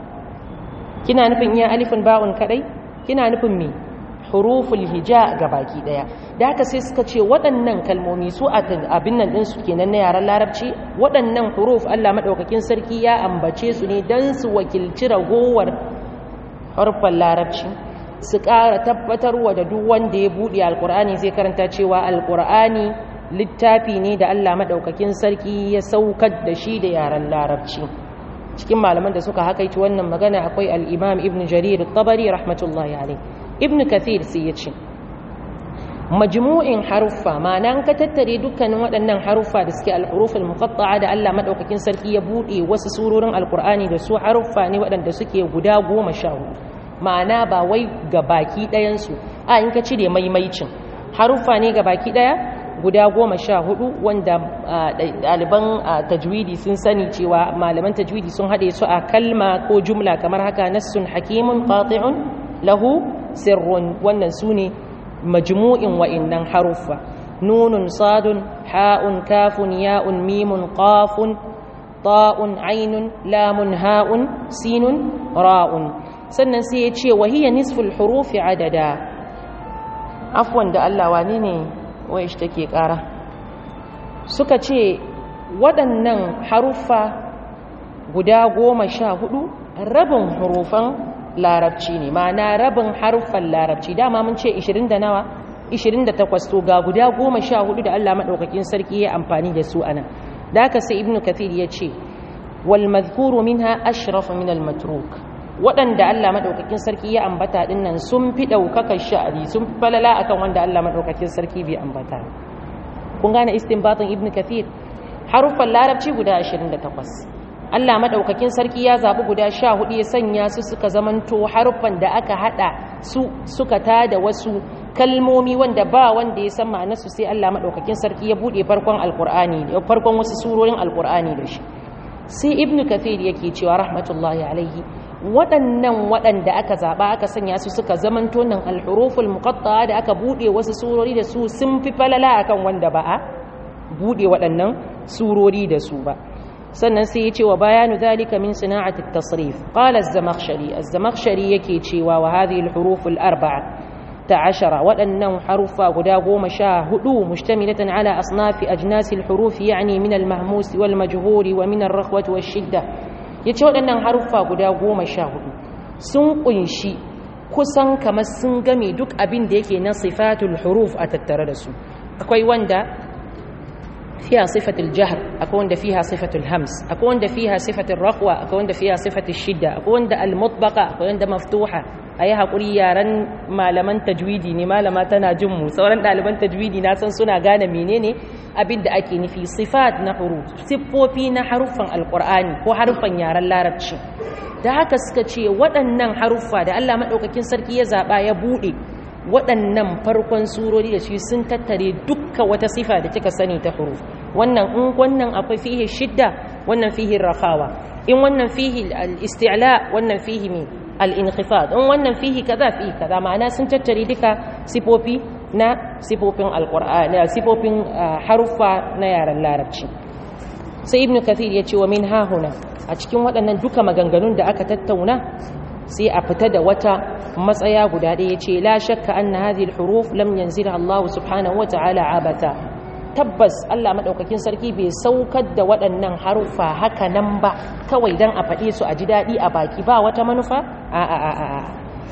kina nufin iya alifun ba'un kaɗai? kina nufin me huruful hija ga baki daya. da haka sai suka ce waɗannan kalmomi su abin nan ɗinsu kenan na yaren larabci, waɗannan huruf Allah maɗaukakin sarki ya ambace su ne don su wakilci ragowar harfan larabci, su ƙara tabbatarwa da duk wanda ya buɗe alƙur'ani zai karanta cewa alƙur'ani littafi ne da Allah maɗaukakin sarki ya saukar da shi da yaren larabci. cikin malaman da suka hakaiti wannan magana akwai al-imam ibn jarir at-tabari rahmatullahi alayh. ibn kathir sai yace majmu'in haruffa ma'ana an ka tattare dukkanin waɗannan haruffa da suke al-huruf al-muqatta'a da Allah madaukakin sarki ya bude wasu surorin al-qur'ani da su haruffa ne waɗanda suke guda goma sha hudu. ma'ana ba wai ga baki ɗayan su a in ka cire maimaicin haruffa ne ga baki ɗaya guda goma sha hudu wanda ɗaliban tajwidi sun sani cewa malaman tajwidi sun haɗe su a kalma ko jumla kamar haka nassun hakimun qati'un lahu sirrun. wannan su ne majmu'in wa'innan haruffa nunun sadun ha'un kafun ya'un mimun qafun ta'un ainun lamun ha'un sinun ra'un. sannan sai ya ce wa hiya nisful hurufi adada. afwan da Allah wani ne wai shi take ƙara suka ce waɗannan haruffa guda goma sha hudu rabin hurufan larabci ne ma'ana rabin haruffan larabci. dama mun ce ishirin da nawa ishirin da takwas to ga guda goma sha hudu da Allah maɗaukakin sarki ya amfani da su anan. da haka sai ibnu kathir ya ce wal madhkuru minha ashraf min al matruk. waɗanda Allah maɗaukakin sarki ya ambata ɗin nan sun fi ɗaukakar sha'ari sun fi falala akan wanda Allah maɗaukakin sarki bai ambata. kun gane istinbatin ibn kathir haruffan larabci guda ashirin da takwas Allah maɗaukakin sarki ya zaɓi guda sha hudu ya sanya su suka zamanto haruffan da aka haɗa su suka tada wasu kalmomi wanda ba wanda ya san ma'anarsu sai Allah maɗaukakin sarki ya buɗe farkon alƙur'ani farkon wasu surorin alƙur'ani da shi. sai ibn kathir yake cewa rahmatullahi alaihi waɗannan waɗanda aka zaɓa aka sanya su suka zamanto nan alhuruful muqatta'a da aka buɗe wasu surori da su sun fi falala akan wanda ba a buɗe waɗannan surori da su ba. sannan sai ya ce wa bayanu zalika min sana'ati at-tasrif qala az-zamakhshari az-zamakhshari yake cewa wa hadhihi al-huruful arba'a ta'ashara waɗannan haruffa guda goma sha hudu mustamilatan ala asnafi ajnasi al-huruf yani min al-mahmus wal majhuri wa min ar-rakhwati wash-shidda. ya ce waɗannan haruffa guda goma sha hudu sun ƙunshi kusan kamar sun game duk abin da yake na sifatul huruf a tattare da su. akwai wanda fiha sifatul jahr, akwai wanda fiha sifatul hams, akwai wanda fiha sifatul rakhwa, akwai wanda fiha sifatul shidda, akwai wanda al-mutbaqa, akwai wanda maftuha. ayi hakuri yaran malaman tajwidi ne, malama tana jin mu, sauran ɗaliban tajwidi na san suna gane menene abin da ake nufi. sifat na huruf, siffofi na haruffan alqur'ani ko haruffan yaran larabci. da haka suka ce waɗannan haruffa da Allah madaukakin sarki ya zaba ya bude waɗannan farkon surori da shi sun tattare dukkan wata sifa da kika sani ta huruf. wannan in wannan akwai fihi shidda, wannan fihi rakhawa, in wannan fihi al-isti'la, wannan fihi mi al-inkhifad, in wannan fihi kaza fihi kaza. ma'ana sun tattare duka sifofi na sifofin alqur'ani, sifofin haruffa na yaran larabci. sai ibnu kathir ya ce wa min hahuna, a cikin waɗannan duka maganganun da aka tattauna sai a fita da wata matsaya guda ɗaya. ce la shakka anna hadhihi al-huruf lam yanzilha Allah subhanahu wa ta'ala abata. tabbas Allah madaukakin sarki bai saukar da waɗannan haruffa haka nan ba kawai dan a faɗe su a ji daɗi a baki ba wata manufa. a a a a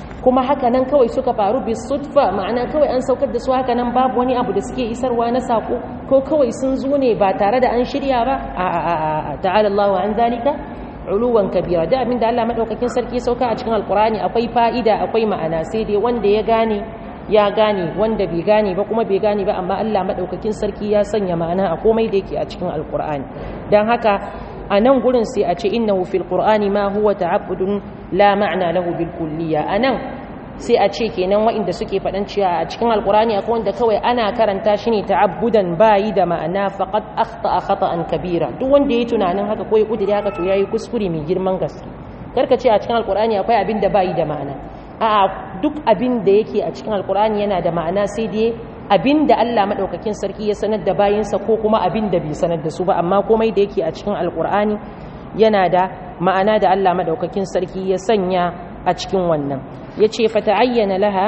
kuma haka nan kawai suka faru bis sudfa, ma'ana kawai an saukar da su haka nan babu wani abu da suke isarwa na sako, ko kawai sun zo ne ba tare da an shirya ba. a a a ta'ala Allahu an zalika uluwan kabira. da abinda Allah madaukakin sarki sauka a cikin alqur'ani akwai fa'ida akwai ma'ana, sai dai wanda ya gane ya gane, wanda bai gane ba kuma bai gane ba, amma Allah madaukakin sarki ya sanya ma'ana a komai da yake a cikin alqur'ani. dan haka a nan gurin sai a ce innahu fil qur'ani ma huwa ta'abbudun la ma'na lahu bil kulliya. a nan sai a ce kenan waɗanda suke faɗan cewa a cikin alqur'ani akwai wanda kawai ana karanta shi ne ta'abbudan bayi da ma'ana, faqad akhta'a khata'an kabira. duk wanda yayi tunanin haka ko ya kudiri haka to yayi kuskure mai girman gaske. karka ce a cikin alqur'ani akwai abin da bayi da ma'ana, a'a duk abin da yake a cikin alqur'ani yana da ma'ana, sai dai abin da Allah maɗaukakin sarki ya sanar da bayinsa ko kuma abin da bai sanar da su ba, amma komai da yake a cikin alkur'ani yana da ma'ana da Allah maɗaukakin sarki ya sanya a cikin wannan. ya ce fata'ayyana laha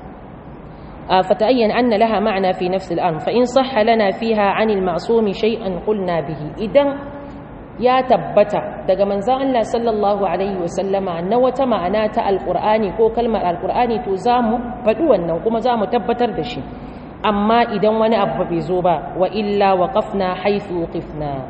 fata'ayyana anna laha ma'ana fi nafsi al'am fa in sahha lana fiha 'anil ma'sumi shay'an qulna bihi. idan ya tabbata daga manzon Allah sallallahu alaihi wasallama na wata ma'ana ta alkur'ani ko kalmar alkur'ani, to zamu faɗi wannan kuma zamu tabbatar da shi. amma idan wani abu bai zo ba, wa illa waqafna haythu waqifna,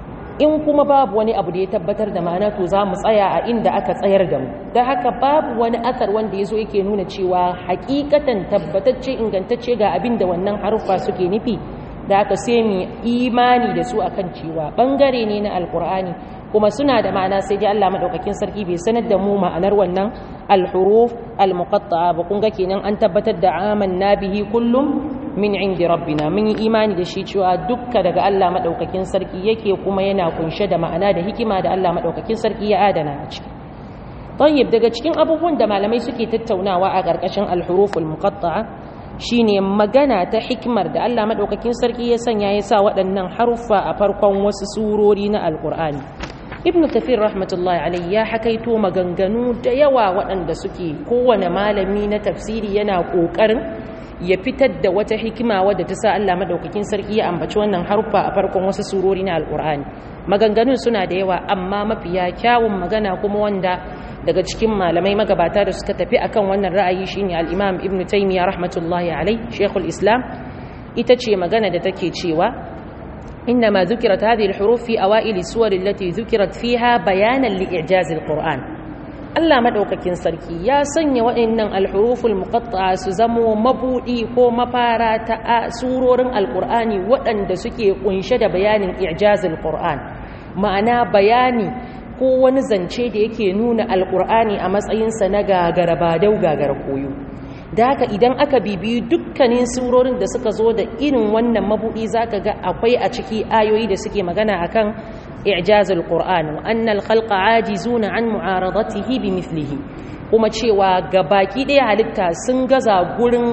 in kuma babu wani abu da ya tabbatar da ma'ana, to za mu tsaya a inda aka tsayar da mu. don haka babu wani asar wanda ya zo yake nuna cewa hakikatan tabbatacce ingantacce ga abin da wannan haruffa suke nufi, da aka sai mu imani da su akan cewa bangare ne na alkur'ani kuma suna da ma'ana, sai dai Allah madaukakin sarki bai sanar da mu ma'anar wannan al-huruf al-muqatta'a ba. kun ga kenan an tabbatar da amanna bihi kullum min indi rabbina, mun yi imani da shi cewa dukka daga Allah madaukakin sarki yake, kuma yana kunshe da ma'ana da hikima da Allah madaukakin sarki ya adana a ciki. tayyib, daga cikin abubuwan da malamai suke tattaunawa a ƙarƙashin al-huruf al-muqatta'a shine magana ta hikimar da Allah madaukakin sarki ya sanya ya sa waɗannan haruffa a farkon wasu surori na alqur'ani. ibn kathir rahmatullahi alayhi ya hakaito maganganu da yawa waɗanda suke kowane malami na tafsiri yana ƙoƙarin ya fitar da wata hikima wadda ta sa Allah madaukakin sarki ya ambaci wannan haruffa a farkon wasu surori na alqur'ani. maganganun suna da yawa, amma mafiya kyawun magana kuma wanda daga cikin malamai magabata da suka tafi akan wannan ra'ayi shine al-imam ibn taymiyyah rahmatullahi alayhi shaykhul islam, ita ce magana da take cewa إنما ذكرت هذه الحروف في أوائل السور التي ذكرت فيها بيانا لإعجاز القرآن. Allah madaukakin sarki ya sanya waɗannan al-huruful muqatta'a su zamo mabudi ko mafara ta surorin alqur'ani waɗanda suke kunshe da bayanin i'jazul qur'an, ma'ana bayani ko wani zance da yake nuna alqur'ani a matsayinsa na gagara badau gagara koyo. da haka idan aka bibiyi dukkanin surorin da suka zo da irin wannan mabudi zaka ga akwai a ciki ayoyi da suke magana akan i'jazul qur'an wa annal khalqa ajizuna an mu'aradatihi bimithlihi, kuma cewa gabaki ɗaya halitta sun gaza gurin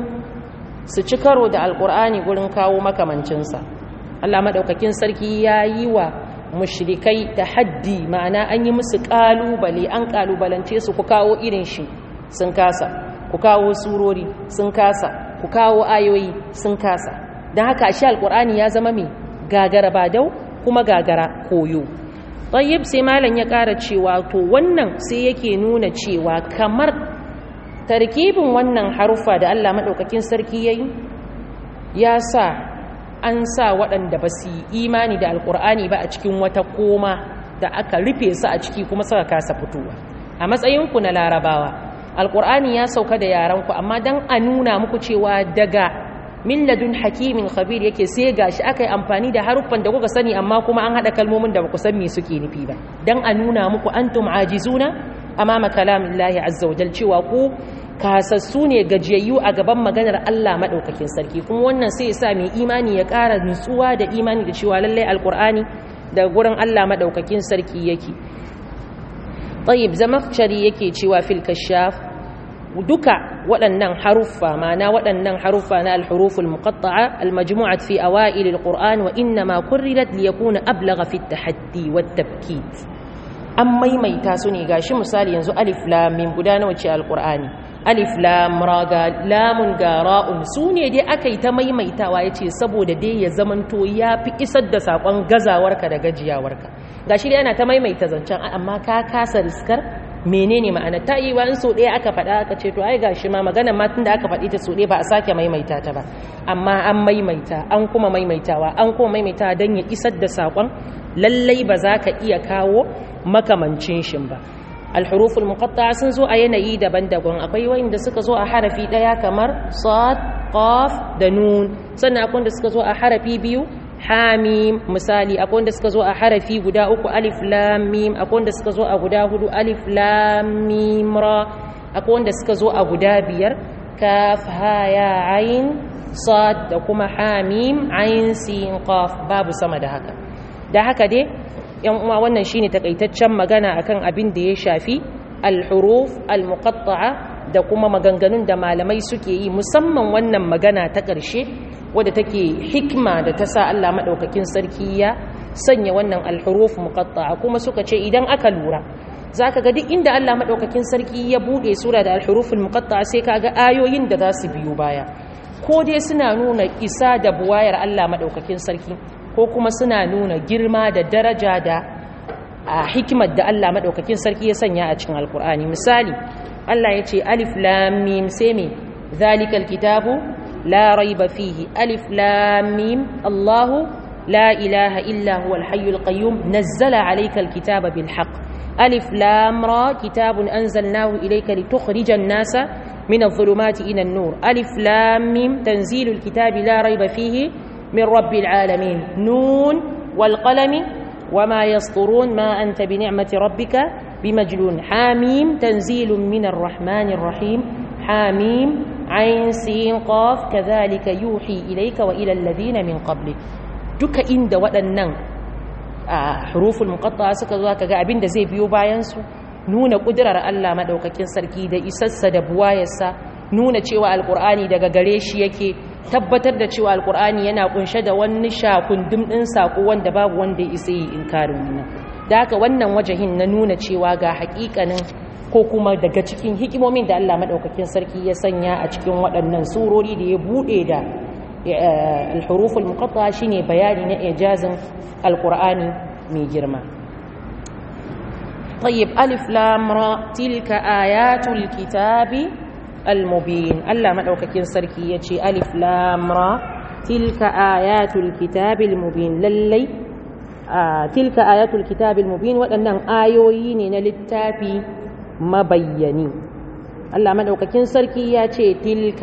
su ci karo da alqur'ani gurin kawo makamancin sa. Allah madaukakin sarki yayi wa mushrikai tahaddi, ma'ana an yi musu kalubale, an kalubalance su ku kawo irin shi, sun kasa. ku kawo surori, sun kasa. ku kawo ayoyi, sun kasa. don haka shi alkur'ani ya zama mai gagara badau kuma gagara koyo. tayyib, sai malam ya ƙara cewa to wannan sai yake nuna cewa kamar tarkibin wannan harufa da Allah maɗaukakin sarki ya yi ya sa an sa waɗanda ba su yi imani da alkur'ani ba a cikin wata koma da aka rufe su a ciki kuma suka kasa fitowa. a matsayinku na larabawa alƙur'ani ya sauka da yaranku, amma don a nuna muku cewa daga milladun hakimin khabir yake, sai gashi aka yi amfani da haruffan da kuka sani amma kuma an haɗa kalmomin da ba ku san me suke nufi ba, don a nuna muku antum ajizuna amama kalamillahi azza wajal, cewa ku kasassu ne gajiyayyu a gaban maganar Allah maɗaukakin sarki. kuma wannan sai ya sa mai imani ya ƙara nutsuwa da imani da cewa lallai alƙur'ani daga gurin Allah maɗaukakin sarki yake. tayyib, zamakshari yake cewa fil kashaf duka waɗannan haruffa, ma'ana waɗannan haruffa na al-huruful muqatta'a al-majmu'at fi awail al-Qur'an wa inna ma kurridat li yakuna ablagha fi at-tahaddi wat-tabkit. an maimaita su ne gashi misali yanzu alif lam mim guda nawa ce al-Qur'ani, alif lam ra ga lamun ga ra'un, su ne dai aka yi ta maimaitawa yace saboda dai ya zamanto ya fi isar da sakon gazawarka da gajiyawarka. gashi dai ana ta maimaita zancen amma ka kasa riskar menene ma'ana ta yi wa in so ɗaya aka faɗa aka ce to ai gashi ma magana ma tun da aka faɗi ta so ɗaya ba a sake maimaita ta ba amma an maimaita an kuma maimaitawa an kuma maimaitawa don ya isar da saƙon lallai ba za ka iya kawo makamancin shi ba. alhuruful muqatta'a sun zo a yanayi daban-daban akwai wanda suka zo a harafi ɗaya kamar sad qaf da nun sannan akwai wanda suka zo a harafi biyu hamim misali akwai wanda suka zo a harafi guda uku alif lam mim akwai wanda suka zo a guda hudu alif lam mim ra akwai wanda suka zo a guda biyar kaf ha ya ain sad da kuma hamim ain sin qaf babu sama da haka da haka dai yan uwa wannan shine takaitaccen magana akan abin da ya shafi al-huruf al-muqatta'a da kuma maganganun da malamai suke yi musamman wannan magana ta ƙarshe wadda take hikma da ta sa Allah madaukakin sarki ya sanya wannan al-huruf muqatta'a kuma suka ce idan aka lura zaka ga duk inda Allah madaukakin sarki ya bude sura da al-huruf al-muqatta'a sai kaga ayoyin da za su biyo baya ko dai suna nuna isa da buwayar Allah madaukakin sarki ko kuma suna nuna girma da daraja da hikimar da Allah madaukakin sarki ya sanya a cikin alkur'ani misali Allah ya ce alif lam mim sai me zalikal kitabu la raiba fihi alif lam mim Allahu la ilaha illa huwal hayyul qayyum nazzala alaykal kitaba bil haqq alif lam ra kitabun anzalnahu ilayka litukhrijan nasa min adh-dhulumati ila an-nur alif lam mim tanzilul kitabi la raiba fihi من رب العالمين نون والقلم وما يسطرون ما أنت بنعمة ربك بمجنون حاميم تنزيل من الرحمن الرحيم حاميم عين سين قاف كذلك يوحي إليك وإلى الذين من قبلك duka inda waɗannan huruful muqatta'a suka zo kaga abin da zai biyo bayan su nuna kudirar Allah madaukakin sarki da isassa da buwayarsa nuna cewa alqur'ani daga gare shi yake tabbatar da cewa alkur'ani yana kunshe da wani shakundum din sako wanda babu wanda ya isa yi inkarin wannan da haka wannan wajahin na nuna cewa ga hakikanin ko kuma daga cikin hikimomin da Allah madaukakin sarki ya sanya a cikin waɗannan surori da ya bude da al-huruful muqatta'a shine bayani na ijazin alkur'ani mai girma طيب ألف لام را تلك آيات الكتاب المبين الله مدوكاكين سركي يجي ألف لام را تلك آيات الكتاب المبين للي آه تلك آيات الكتاب المبين وأنهم آيوين للتافي مبينين الله مدوكاكين سركي يجي تلك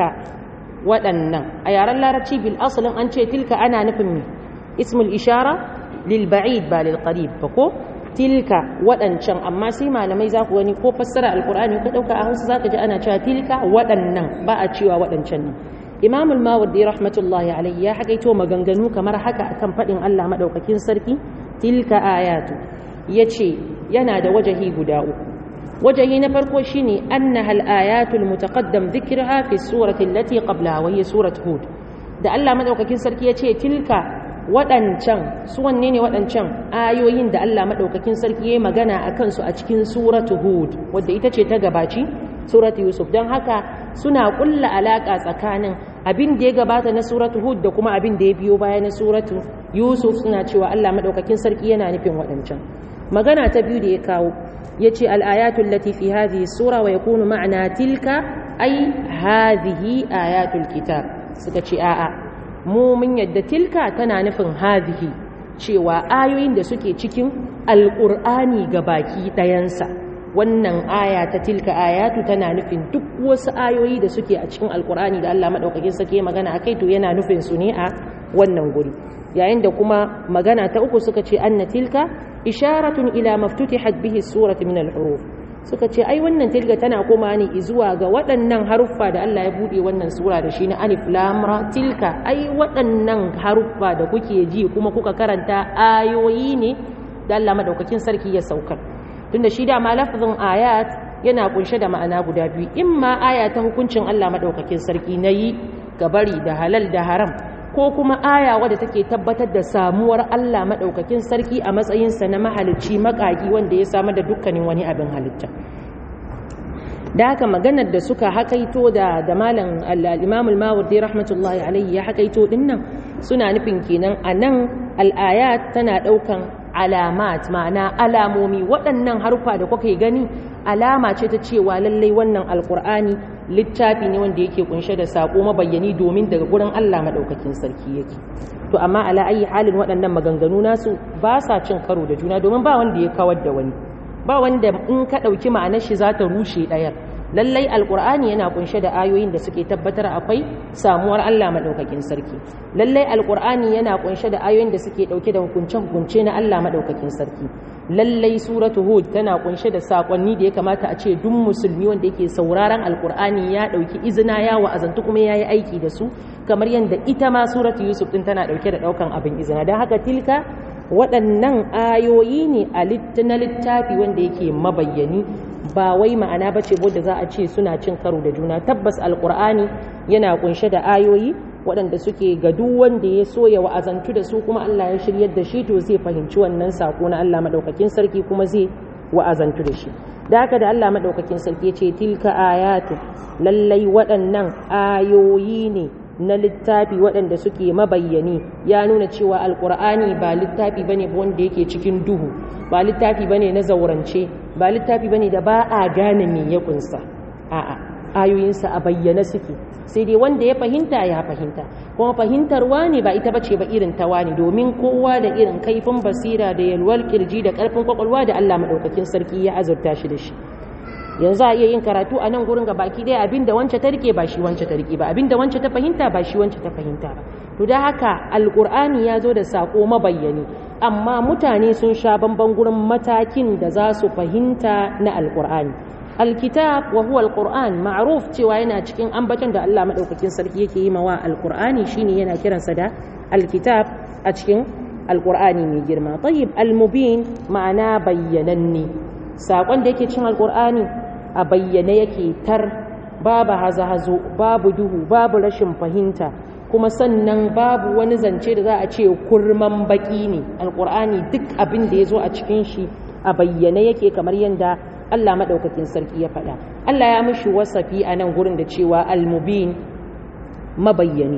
وأنهم أيار الله رتشي بالأصل أن تلك أنا نفهمي اسم الإشارة للبعيد بالقريب فكو tilka waɗancan amma sai malamai za ku wani ko fassara alkur'ani ka ɗauka a hausa za ka ji ana cewa tilka waɗannan ba a cewa waɗancan nan imamul mawardi rahmatullahi alaihi ya hakaito maganganu kamar haka akan faɗin Allah maɗaukakin sarki tilka ayatu ya ce yana da wajahi guda uku wajahi na farko shine annaha al-ayatul mutaqaddam dhikruha fi surati allati qablaha wa hiya surat hud da Allah maɗaukakin sarki ya ce tilka waɗancan su wanne ne waɗancan ayoyin da Allah maɗaukakin sarki ya magana a kansu a cikin suratu hud wadda ita ce ta gabaci suratu yusuf don haka suna ƙulla alaƙa tsakanin abin da ya gabata na suratu hud da kuma abin da ya biyo baya na suratu yusuf suna cewa Allah maɗaukakin sarki yana nufin waɗancan magana ta biyu da ya kawo ya ce al'ayatul lati fi hadhihi sura wa yakunu ma'ana tilka ai hadhihi ayatul kitab suka ce a'a mu mun yadda tilka tana nufin hadhihi cewa ayoyin da suke cikin alqur'ani baki ɗayansa wannan aya ta tilka ayatu tana nufin duk wasu ayoyi da suke a cikin alqur'ani da Allah madaukakin sake magana akai to yana nufin su ne a wannan guri yayin da kuma magana ta uku suka ce anna tilka isharatun ila maftutihat bihi suratu min al-huruf suka ce ai wannan tilka tana koma ne zuwa ga waɗannan haruffa da Allah ya bude wannan sura da shi na alif lam ra tilka ai waɗannan haruffa da kuke ji kuma kuka karanta ayoyi ne da Allah madaukakin sarki ya saukar tunda shi da ma lafzin ayat yana kunshe da ma'ana guda biyu imma aya ta hukuncin Allah madaukakin sarki nayi gabari da halal da haram ko kuma aya wadda take tabbatar da samuwar Allah maɗaukakin sarki a matsayinsa na mahalicci makaki wanda ya samar da dukkanin wani abin halitta da haka maganar da suka hakaito da da malam al-Imam al-Mawardi rahmatullahi alayhi ya hakaito dinnan suna nufin kenan anan al-ayat tana daukan alamat ma'ana alamomi. Waɗannan harufa da kuka gani alama ce ta cewa lallai wannan alkur'ani littafi ne wanda yake kunshe da sako mabayyani domin daga gurin Allah madaukakin sarki yake. To amma ala ayi halin waɗannan maganganu nasu ba sa cin karo da juna domin ba wanda ya kawar da wani, ba wanda in ka ɗauki ma'anar shi za ta rushe ɗayar. Lallai alkur'ani yana kunshe da ayoyin da suke tabbatar akwai samuwar Allah madaukakin sarki. Lallai alkur'ani yana kunshe da ayoyin da suke dauke da hukunce-hukunce na Allah madaukakin sarki. Lallai suratu hud tana kunshe da sakonni da ya kamata a ce duk musulmi wanda yake sauraron alkur'ani ya dauki izina ya wa'azantu kuma ya yi aiki da su, kamar yadda ita ma suratu yusuf din tana dauke da daukan abin izina. Don haka tilka waɗannan ayoyi ne a na littafi wanda yake mabayyani, ba wai ma'ana ba ce wadda za a ce suna cin karo da juna. Tabbas alkur'ani yana kunshe da ayoyi waɗanda suke ga duk wanda ya so ya wa'azantu da su kuma Allah ya shiryar da shi to zai fahimci wannan sako na Allah madaukakin sarki kuma zai wa'azantu da shi. Da haka da Allah madaukakin sarki ya ce tilka ayatu, lallai waɗannan ayoyi ne na littafi waɗanda suke mabayyani. Ya nuna cewa alkur'ani ba littafi bane wanda yake cikin duhu, ba littafi bane na zaurance, ba littafi bane da ba a gane me ya kunsa. A'a, ayoyinsa a bayyana suke, sai dai wanda ya fahimta ya fahimta, kuma fahimtarwa ne ba ita bace ba irin tawa ne, domin kowa da irin kaifin basira da yalwar kirji da karfin kwakwalwa da Allah madaukakin sarki ya azurta shi da shi. Yanzu a iya yin karatu a nan gurin ga baki ɗaya abinda wance ta rike ba shi wance ta rike ba, abinda wance ta fahimta ba shi wance ta fahimta ba. To da haka alkur'ani ya zo da sako mabayyani, amma mutane sun sha bamban gurin matakin da za su fahimta na alkur'ani. Alkitab wa huwa alquran ma'ruf cewa yana cikin ambaton da Allah madaukakin sarki yake yi mawa alkur'ani shine yana kiransa da alkitab a cikin alkur'ani mai girma. Tayyib, almubin ma'ana bayyananne, sakon da yake cikin alkur'ani a bayyane yake tar, babu hazo-hazo, babu duhu, babu rashin fahimta, kuma sannan babu wani zance da za a ce kurman baki ne. Alkur'ani duk abin da ya zo a cikin shi a bayyane yake, kamar yadda Allah maɗaukakin sarki ya faɗa. Allah ya mishi wasafi a nan gurin da cewa almubin, mabayyani,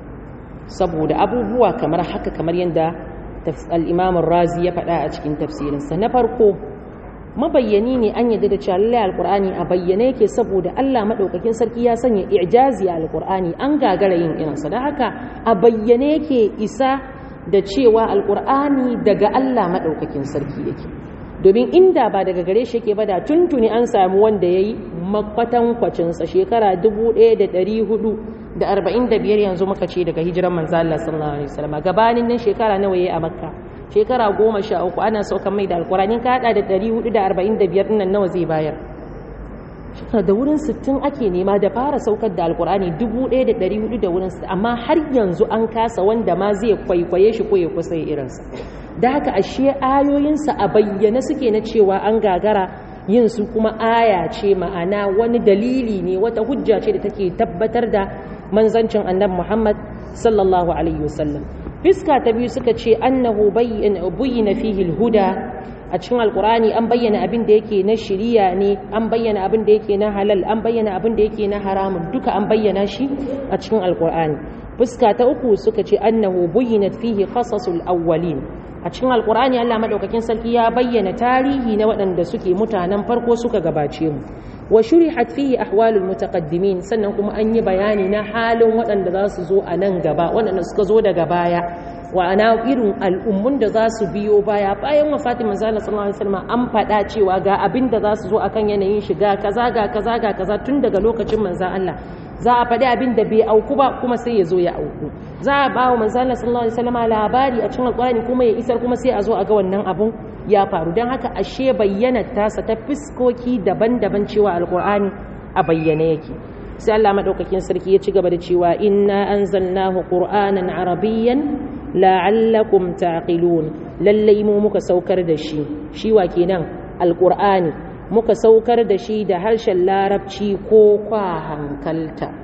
saboda abubuwa kamar haka, kamar yadda al-Imam Razi ya faɗa a cikin tafsirinsa. Na farko, mabayyani ne an yadda da cewa lallai alqur'ani a bayyane yake saboda Allah madaukakin sarki ya sanya i'jazi a alqur'ani, an gagara yin irinsa. Da haka a bayyane yake isa da cewa alqur'ani daga Allah madaukakin sarki yake, domin inda ba daga gare shi yake ba da tuntuni an samu wanda yayi makwatan kwacin sa shekara dubu ɗaya da ɗari hudu da arba'in da biyar yanzu muka ce daga hijiran manzo Allah sallallahu alaihi wasallam. Gabanin nan shekara nawa yayi a Makka? Shekara goma sha uku ana saukan mai da alkurani, ka hada da ɗari hudu da arba'in da biyar nan nawa zai bayar? Shekara da wurin sittin ake nema da fara saukar da alkurani, dubu ɗaya da ɗari hudu da wurin sittin, amma har yanzu an kasa wanda ma zai kwaikwaye shi ko ya kusa irinsa. Da haka ashe ayoyinsa a bayyane suke na cewa an gagara yin su, kuma aya ce, ma'ana wani dalili ne, wata hujja ce da take tabbatar da manzancin annabi Muhammad sallallahu alaihi wasallam. Fiska ta biyu suka ce annahu bayyana fihi alhuda, a cikin alkurani an bayyana abin da yake na shiriya ne, an bayyana abin da yake na halal, an bayyana abin da yake na haramun, duka an bayyana shi a cikin alkurani. Fuska ta uku suka ce annahu bayyana fihi qasasul awwalin, a cikin alkurani Allah madaukakin sarki ya bayyana tarihi na waɗanda suke mutanen farko suka gabace mu. Wa shurihat fihi ahwalul mutaqaddimin, sannan kuma an yi bayani na halin waɗanda za su zo a nan gaba, waɗanda suka zo daga baya, wa ana irin al'ummun da za su biyo baya bayan wafatin manzo Allah sallallahu alaihi wasallam. An faɗa cewa ga abin da za su zo akan yanayin shiga kaza ga kaza ga kaza tun daga lokacin manzo Allah. Za a faɗi abin da bai auku ba kuma sai ya zo ya auku. Za a ba wa manzo Allah sallallahu alaihi wasallam labari a cikin alƙur'ani kuma ya isar, kuma sai a zo a ga wannan abun ya faru. Don haka ashe bayyana tasa ta fiskoki daban-daban cewa alƙur'ani a bayyane yake. Sai Allah madaukakin sarki ya ci gaba da cewa inna anzalnahu qur'anan arabiyyan la'allakum taqilun, lallai mu muka saukar da shi, shi wa kenan alƙur'ani, muka saukar da shi da harshen larabci ko kwa hankalta.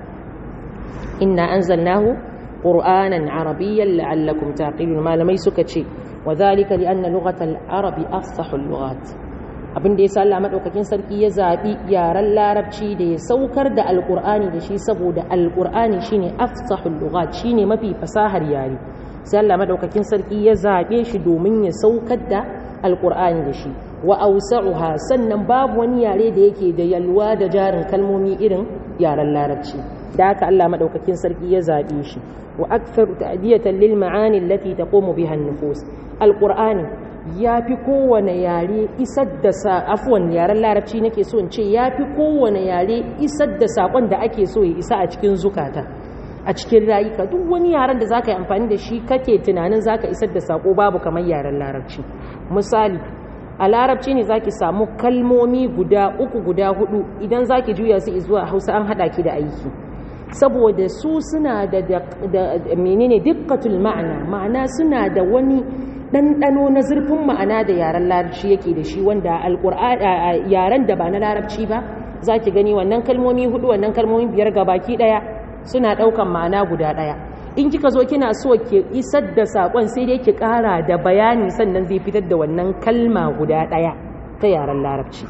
Inna anzalnahu qur'anan arabiyyan la'allakum taqilun, malamai suka ce wa zalika li anna lughatal arabi afsahul lughat, abin da yasa Allah madaukakin sarki ya zabi yaren larabci da ya saukar da alqur'ani da shi saboda alqur'ani shine afsahul lughat, shine mafi fasahar yare. sai Allah madaukakin sarki ya zabe shi domin ya saukar da alqur'ani da shi wa awsa'uha sannan babu wani yare da yake da yalwa da jarin kalmomi irin yaren larabci da haka Allah madaukakin sarki ya zabe shi wa aktharu ta'diyatan lil ma'ani allati taqumu biha an-nufus alqur'ani yafi kowane yare isar da sa afwan yaren larabci nake so in ce yafi kowane yare isar da sakon da ake so ya isa a cikin zukata a cikin rayuka duk wani yaren da zaka yi amfani da shi kake tunanin zaka isar da sako babu kamar yaren larabci misali a larabci ne zaki samu kalmomi guda uku guda hudu idan zaki juya su zuwa Hausa an hada ki da aiki saboda su suna da menene dukkatul ma'ana ma'ana suna da wani ɗanɗano na zurfin ma'ana da yaren larabci yake da shi wanda alƙur'ani yaren da ba na larabci ba zaki gani wannan kalmomi hudu wannan kalmomi biyar gabaki daya suna ɗaukan ma'ana guda daya in kika zo kina so ki isar da sakon sai dai ki ƙara da bayani sannan zai fitar da wannan kalma guda daya ta yaren larabci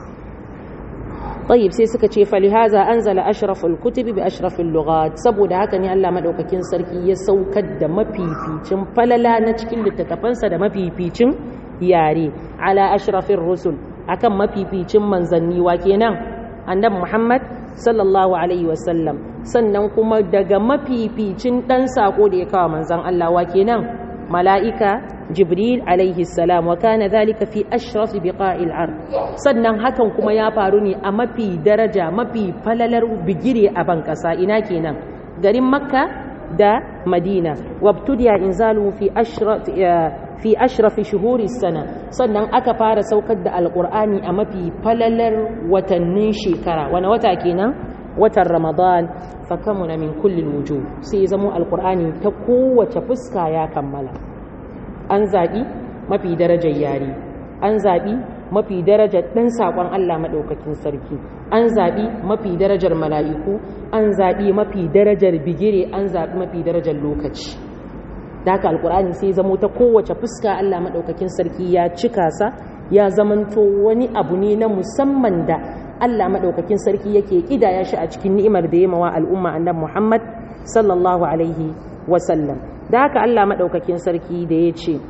طيب sai suka ce falihaza anzala ashraful kutubi bi ashrafil lughat saboda haka ne Allah madaukakin sarki ya saukar da mafificin falala na cikin littattafansa da mafificin yare ala ashrafir rusul akan mafificin manzanni wa kenan annabi Muhammad sallallahu alaihi wasallam sannan kuma daga mafificin dan sako da ya kawo manzan Allah wa kenan mala'ika jibril alaihi salam wa kana dhalika fi ashraf biqa'il ard sannan hakan kuma ya faru ne a mafi daraja mafi falalar bigire a ban kasa ina kenan garin makka da madina wabtudiya inzalu fi ashraf fi ashraf shuhuri sana sannan aka fara saukar da alqur'ani a mafi falalar watannin shekara wani wata kenan watan ramadan fakamuna min kulli alwujuh sai zamo alqur'ani ta kowace fuska ya kammala an zaɓi mafi darajar yare an zaɓi mafi darajar ɗan saƙon Allah maɗaukakin sarki an zaɓi mafi darajar mala'iku an zaɓi mafi darajar bigire an zaɓi mafi darajar lokaci da haka alƙur'ani sai zamo ta kowace fuska Allah maɗaukakin sarki ya cika sa ya zamanto wani abu ne na musamman da Allah maɗaukakin sarki yake ƙidaya shi a cikin ni'imar da ya mawa al'umma annabi Muhammad sallallahu alaihi wasallam da haka Allah maɗaukakin sarki da ya ce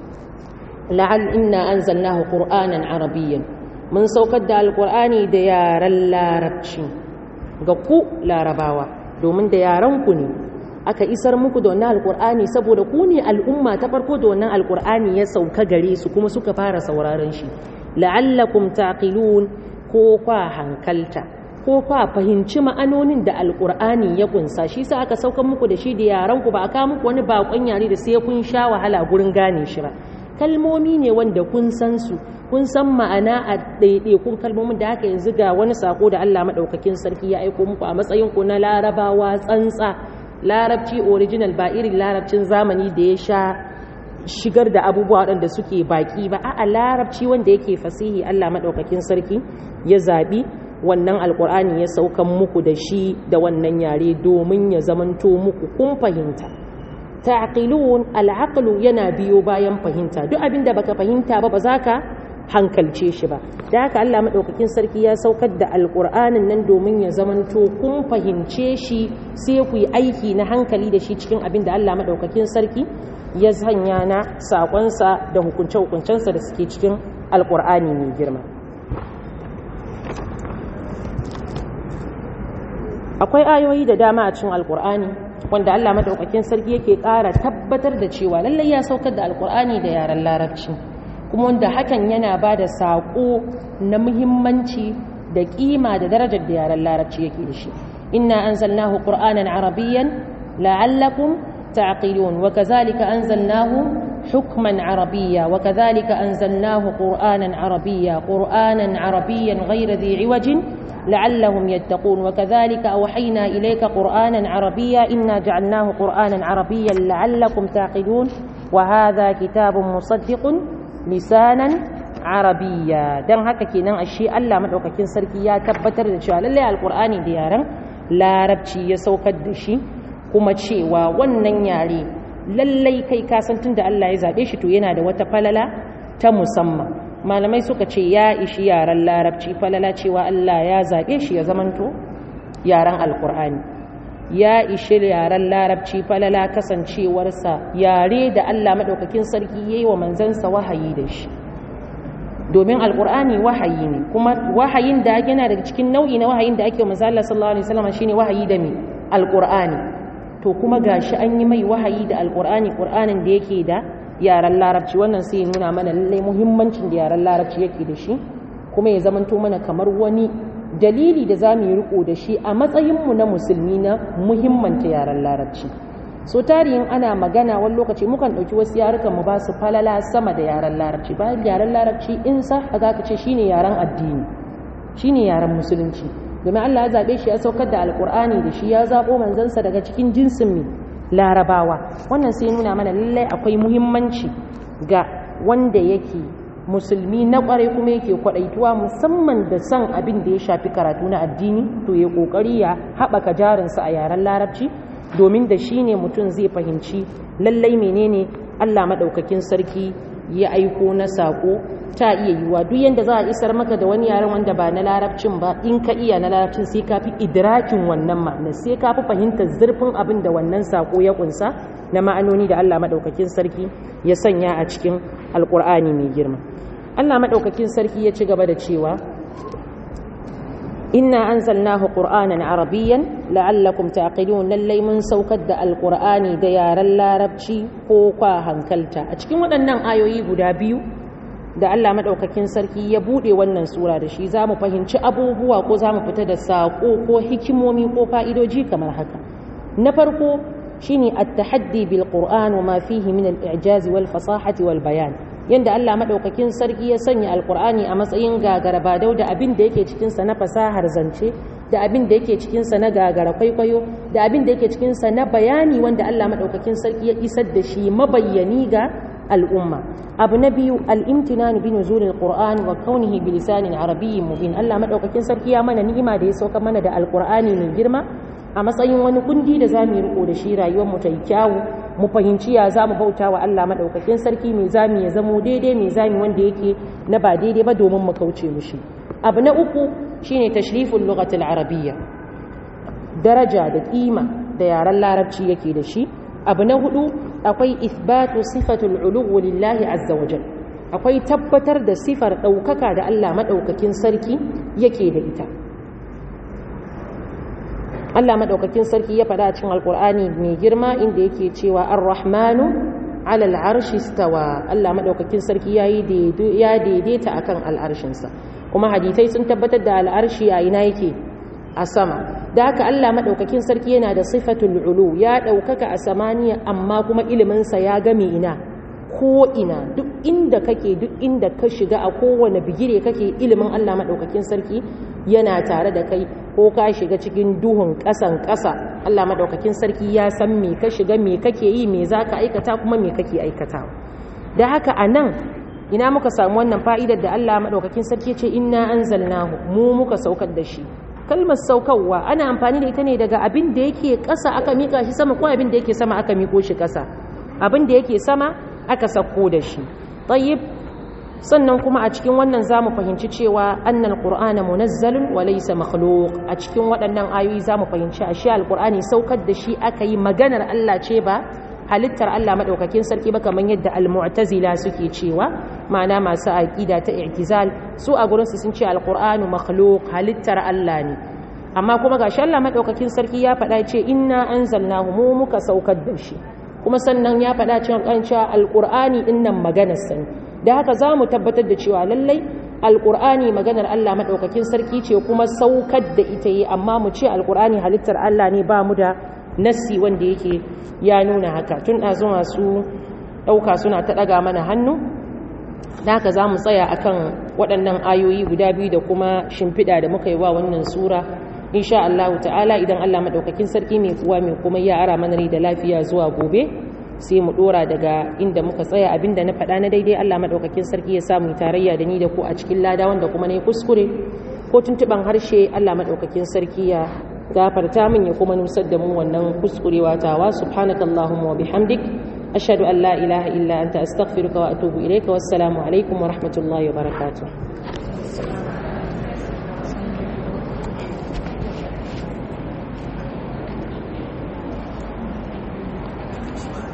la'al inna anzalnahu qur'anan arabiyyan mun saukar da alqur'ani da yaran larabci ga ku larabawa domin da yaran ku ne aka isar muku da wannan alqur'ani saboda ku ne al'umma ta farko da wannan alqur'ani ya sauka gare su kuma suka fara sauraron shi la'allakum taqilun ko kwa hankalta ko kwa fahimci ma'anonin da alkur'ani ya kunsa shi sa aka saukan muku da shi da yaran ku ba aka muku wani bakon yare da sai kun sha wahala gurin gane shi ba kalmomi ne wanda kun san su kun san ma'ana a ɗaiɗaikun kalmomin da haka yanzu ga wani sako da Allah madaukakin sarki ya aiko muku a matsayin ku na larabawa tsantsa larabci original ba irin larabcin zamani da ya sha shigar da abubuwa waɗanda suke baki ba a'a larabci wanda yake fasihi Allah madaukakin sarki ya zabi wannan alkur'ani ya saukan muku da shi da wannan yare domin ya zamanto muku kun fahimta ta'qilun al'aqlu yana biyo bayan fahimta duk abinda baka fahimta ba ba za ka hankalce shi ba da haka Allah madaukakin sarki ya saukar da alkur'anin nan domin ya zamanto kun fahimce shi sai ku yi aiki na hankali da shi cikin abinda Allah madaukakin sarki ya sanya na sakonsa da hukunce-hukuncensa da suke cikin alkur'ani mai girma akwai ayoyi da dama a cikin alkur'ani wanda Allah madaukakin sarki yake ƙara tabbatar da cewa lallai ya saukar da alkur'ani da yaren larabci kuma wanda hakan yana ba da saƙo na muhimmanci da ƙima da darajar da yaren larabci yake da shi inna anzalnahu qur'anan arabiyyan la'allakum ta'qilun wa kadhalika anzalnahu حكما عربيا وكذلك أنزلناه قرآنا عربيا قرآنا عربيا غير ذي عوج لعلهم يتقون وكذلك أوحينا إليك قرآنا عربيا إنا جعلناه قرآنا عربيا لعلكم تعقلون وهذا كتاب مصدق لسانا عربيا دان haka kenan ashe Allah madaukakin sarki ya tabbatar da cewa lalle alqur'ani da yaran larabci ya saukar da shi kuma cewa wannan yare lallai kai kasan tunda Allah ya zabe shi to yana da wata falala ta musamman malamai suka ce ya ishi yaran larabci falala cewa Allah ya zabe shi ya zamanto yaran alqur'ani ya ishi yaren larabci falala kasancewarsa yare da Allah maɗaukakin sarki ya yi wa manzansa wahayi da shi, domin alƙur'ani wahayi ne, kuma wahayin da yana daga cikin nau'i na wahayin da ake wa manzo Allah sallallahu alaihi wasallam shine wahayi da mai alƙur'ani. To kuma gashi an yi mai wahayi da alƙur'ani, ƙur'anin da yake da yaren larabci, wannan sai ya nuna mana lallai muhimmancin da yaren larabci yake da shi, kuma ya zamanto mana kamar wani dalili da za mu yi riko da shi a matsayinmu na musulmi na muhimmanta yaren larabci. So tarihin ana magana wani lokaci mukan ɗauki wasu yarukan mu ba su falala sama da yaren larabci, bayan yaren larabci in sa a za ka ce shine yaren addini, shine yaren musulunci, domin Allah ya zaɓe shi ya saukar da alƙur'ani da shi, ya zaɓo manzansa daga cikin jinsin mai larabawa. Wannan sai nuna mana lallai akwai muhimmanci ga wanda yake musulmi na kwarai kuma yake kwadaituwa musamman da san abin da ya shafi karatu na addini, to ya kokari ya haɓaka jarinsa a yaren larabci, domin da shi ne mutum zai fahimci lallai menene Allah maɗaukakin sarki ya aiko na saƙo. Ta iya yiwuwa duk yanda za a isar maka da wani yaren wanda ba na larabcin ba, in ka iya na larabcin sai ka fi idrakin wannan ma'ana, sai ka fi fahimtar zurfin abin da wannan saƙo ya kunsa na ma'anoni da Allah maɗaukakin sarki ya sanya a cikin alƙur'ani mai girma. Allah maɗaukakin sarki ya ci gaba da cewa inna anzalnahu qur'anan arabiyyan la'allakum taqilun, lallai mun saukar da alqur'ani da yaren larabci ko kwa hankalta. A cikin waɗannan ayoyi guda biyu da Allah maɗaukakin sarki ya buɗe wannan sura da shi, za mu fahimci abubuwa ko za mu fita da saƙo ko hikimomi ko fa'idoji kamar haka. Na farko shine at-tahaddi bil qur'an wa ma fihi min al-i'jaz wal fasahati wal bayan, yanda Allah maɗaukakin sarki ya sanya alƙur'ani a matsayin gagara badau da abin da yake cikinsa na fasahar zance, da abin da yake cikinsa na gagara kwaikwayo, da abin da yake cikinsa na bayani wanda Allah maɗaukakin sarki ya isar da shi mabayyani ga al'umma. Abu na biyu al-imtinan bi nuzulil qur'an wa kaunihi bi lisanin arabiyyin mubin. Allah maɗaukakin sarki ya mana ni'ima da ya sauka mana da alƙur'ani mai girma a matsayin wani kundi da za mu yi riko da shi rayuwar mu ta yi kyawu, mu fahimci ya za mu bauta wa Allah maɗaukakin sarki, mai zami ya zamo daidai, mai zami wanda yake na ba daidai ba domin mu kauce mushi. Abu na uku shine tashriful lughatil arabiyya, daraja da kima da yaren larabci yake da shi. Abu na hudu akwai ithbatu sifatul uluw lillahi azza wa jal, akwai tabbatar da sifar ɗaukaka da Allah maɗaukakin sarki yake da ita. Allah maɗaukakin sarki ya faɗa a cikin alƙur'ani mai girma inda yake cewa ar-rahmanu ala al-arshi stawa, Allah maɗaukakin sarki ya daidaita akan al'arshinsa, kuma hadisai sun tabbatar da al'arshi a ina yake a sama. Da haka Allah maɗaukakin sarki yana da sifatul ulu, ya ɗaukaka a samaniya, amma kuma iliminsa ya game ina ko ina, duk inda kake, duk inda ka shiga, a kowane bigire kake, ilimin Allah maɗaukakin sarki yana tare da kai. Ko ka shiga cikin duhun ƙasan ƙasa, Allah maɗaukakin sarki ya san me ka shiga, me kake yi, me za ka aikata, kuma me kake aikata. Da haka a nan ina muka samu wannan fa'idar da Allah maɗaukakin sarki ce inna anzalnahu, mu muka saukar da shi. Kalmar saukarwa ana amfani da ita ne daga abin da yake ƙasa aka miƙa shi sama, ko abin da yake sama aka miƙo shi ƙasa. Abin da yake sama aka sauko da shi. Tayyib, sannan kuma a cikin wannan zamu fahimci cewa annal qur'ana munazzalun wa laysa makhluq. A cikin waɗannan ayoyi zamu fahimci ashe alqur'ani saukar da shi aka yi, maganar Allah ce ba halittar Allah madaukakin sarki ba, kamar yadda al-mu'tazila suke cewa, ma'ana masu aqida ta i'tizal, su a gurin su sun ce alqur'anu makhluq, halittar Allah ne. Amma kuma gashi Allah madaukakin sarki ya faɗa ce inna anzalnahu, mu muka saukar da shi, kuma sannan ya faɗa cewa alqur'ani dinnan maganar sa ne. Da haka za mu tabbatar da cewa lallai alƙur'ani maganar Allah maɗaukakin sarki ce, kuma saukar da ita yi, amma mu ce alƙur'ani halittar Allah ne, ba mu da nassi wanda yake ya nuna haka. Tun ɗazu masu ɗauka suna ta ɗaga mana hannu, da haka za mu tsaya akan waɗannan ayoyi guda biyu da kuma shimfiɗa da muka yi wa wannan sura. Insha Allah ta'ala idan Allah maɗaukakin sarki mai kuwa mai kuma ya ara mana da lafiya zuwa gobe, sai mu dora daga inda muka tsaya. Abinda na faɗa na daidai Allah maɗaukakin sarki ya samu tarayya da ni da ku a cikin lada, wanda kuma na yi kuskure ko tuntuɓan harshe Allah maɗaukakin sarki ya gafarta min, ya kuma nusar da mu wannan kuskurewa tawa. Subhanakallahumma wa bihamdik, ashhadu an la ilaha illa anta, astaghfiruka wa atubu ilayka. Wassalamu alaikum wa rahmatullahi wa barakatuh. subhanahu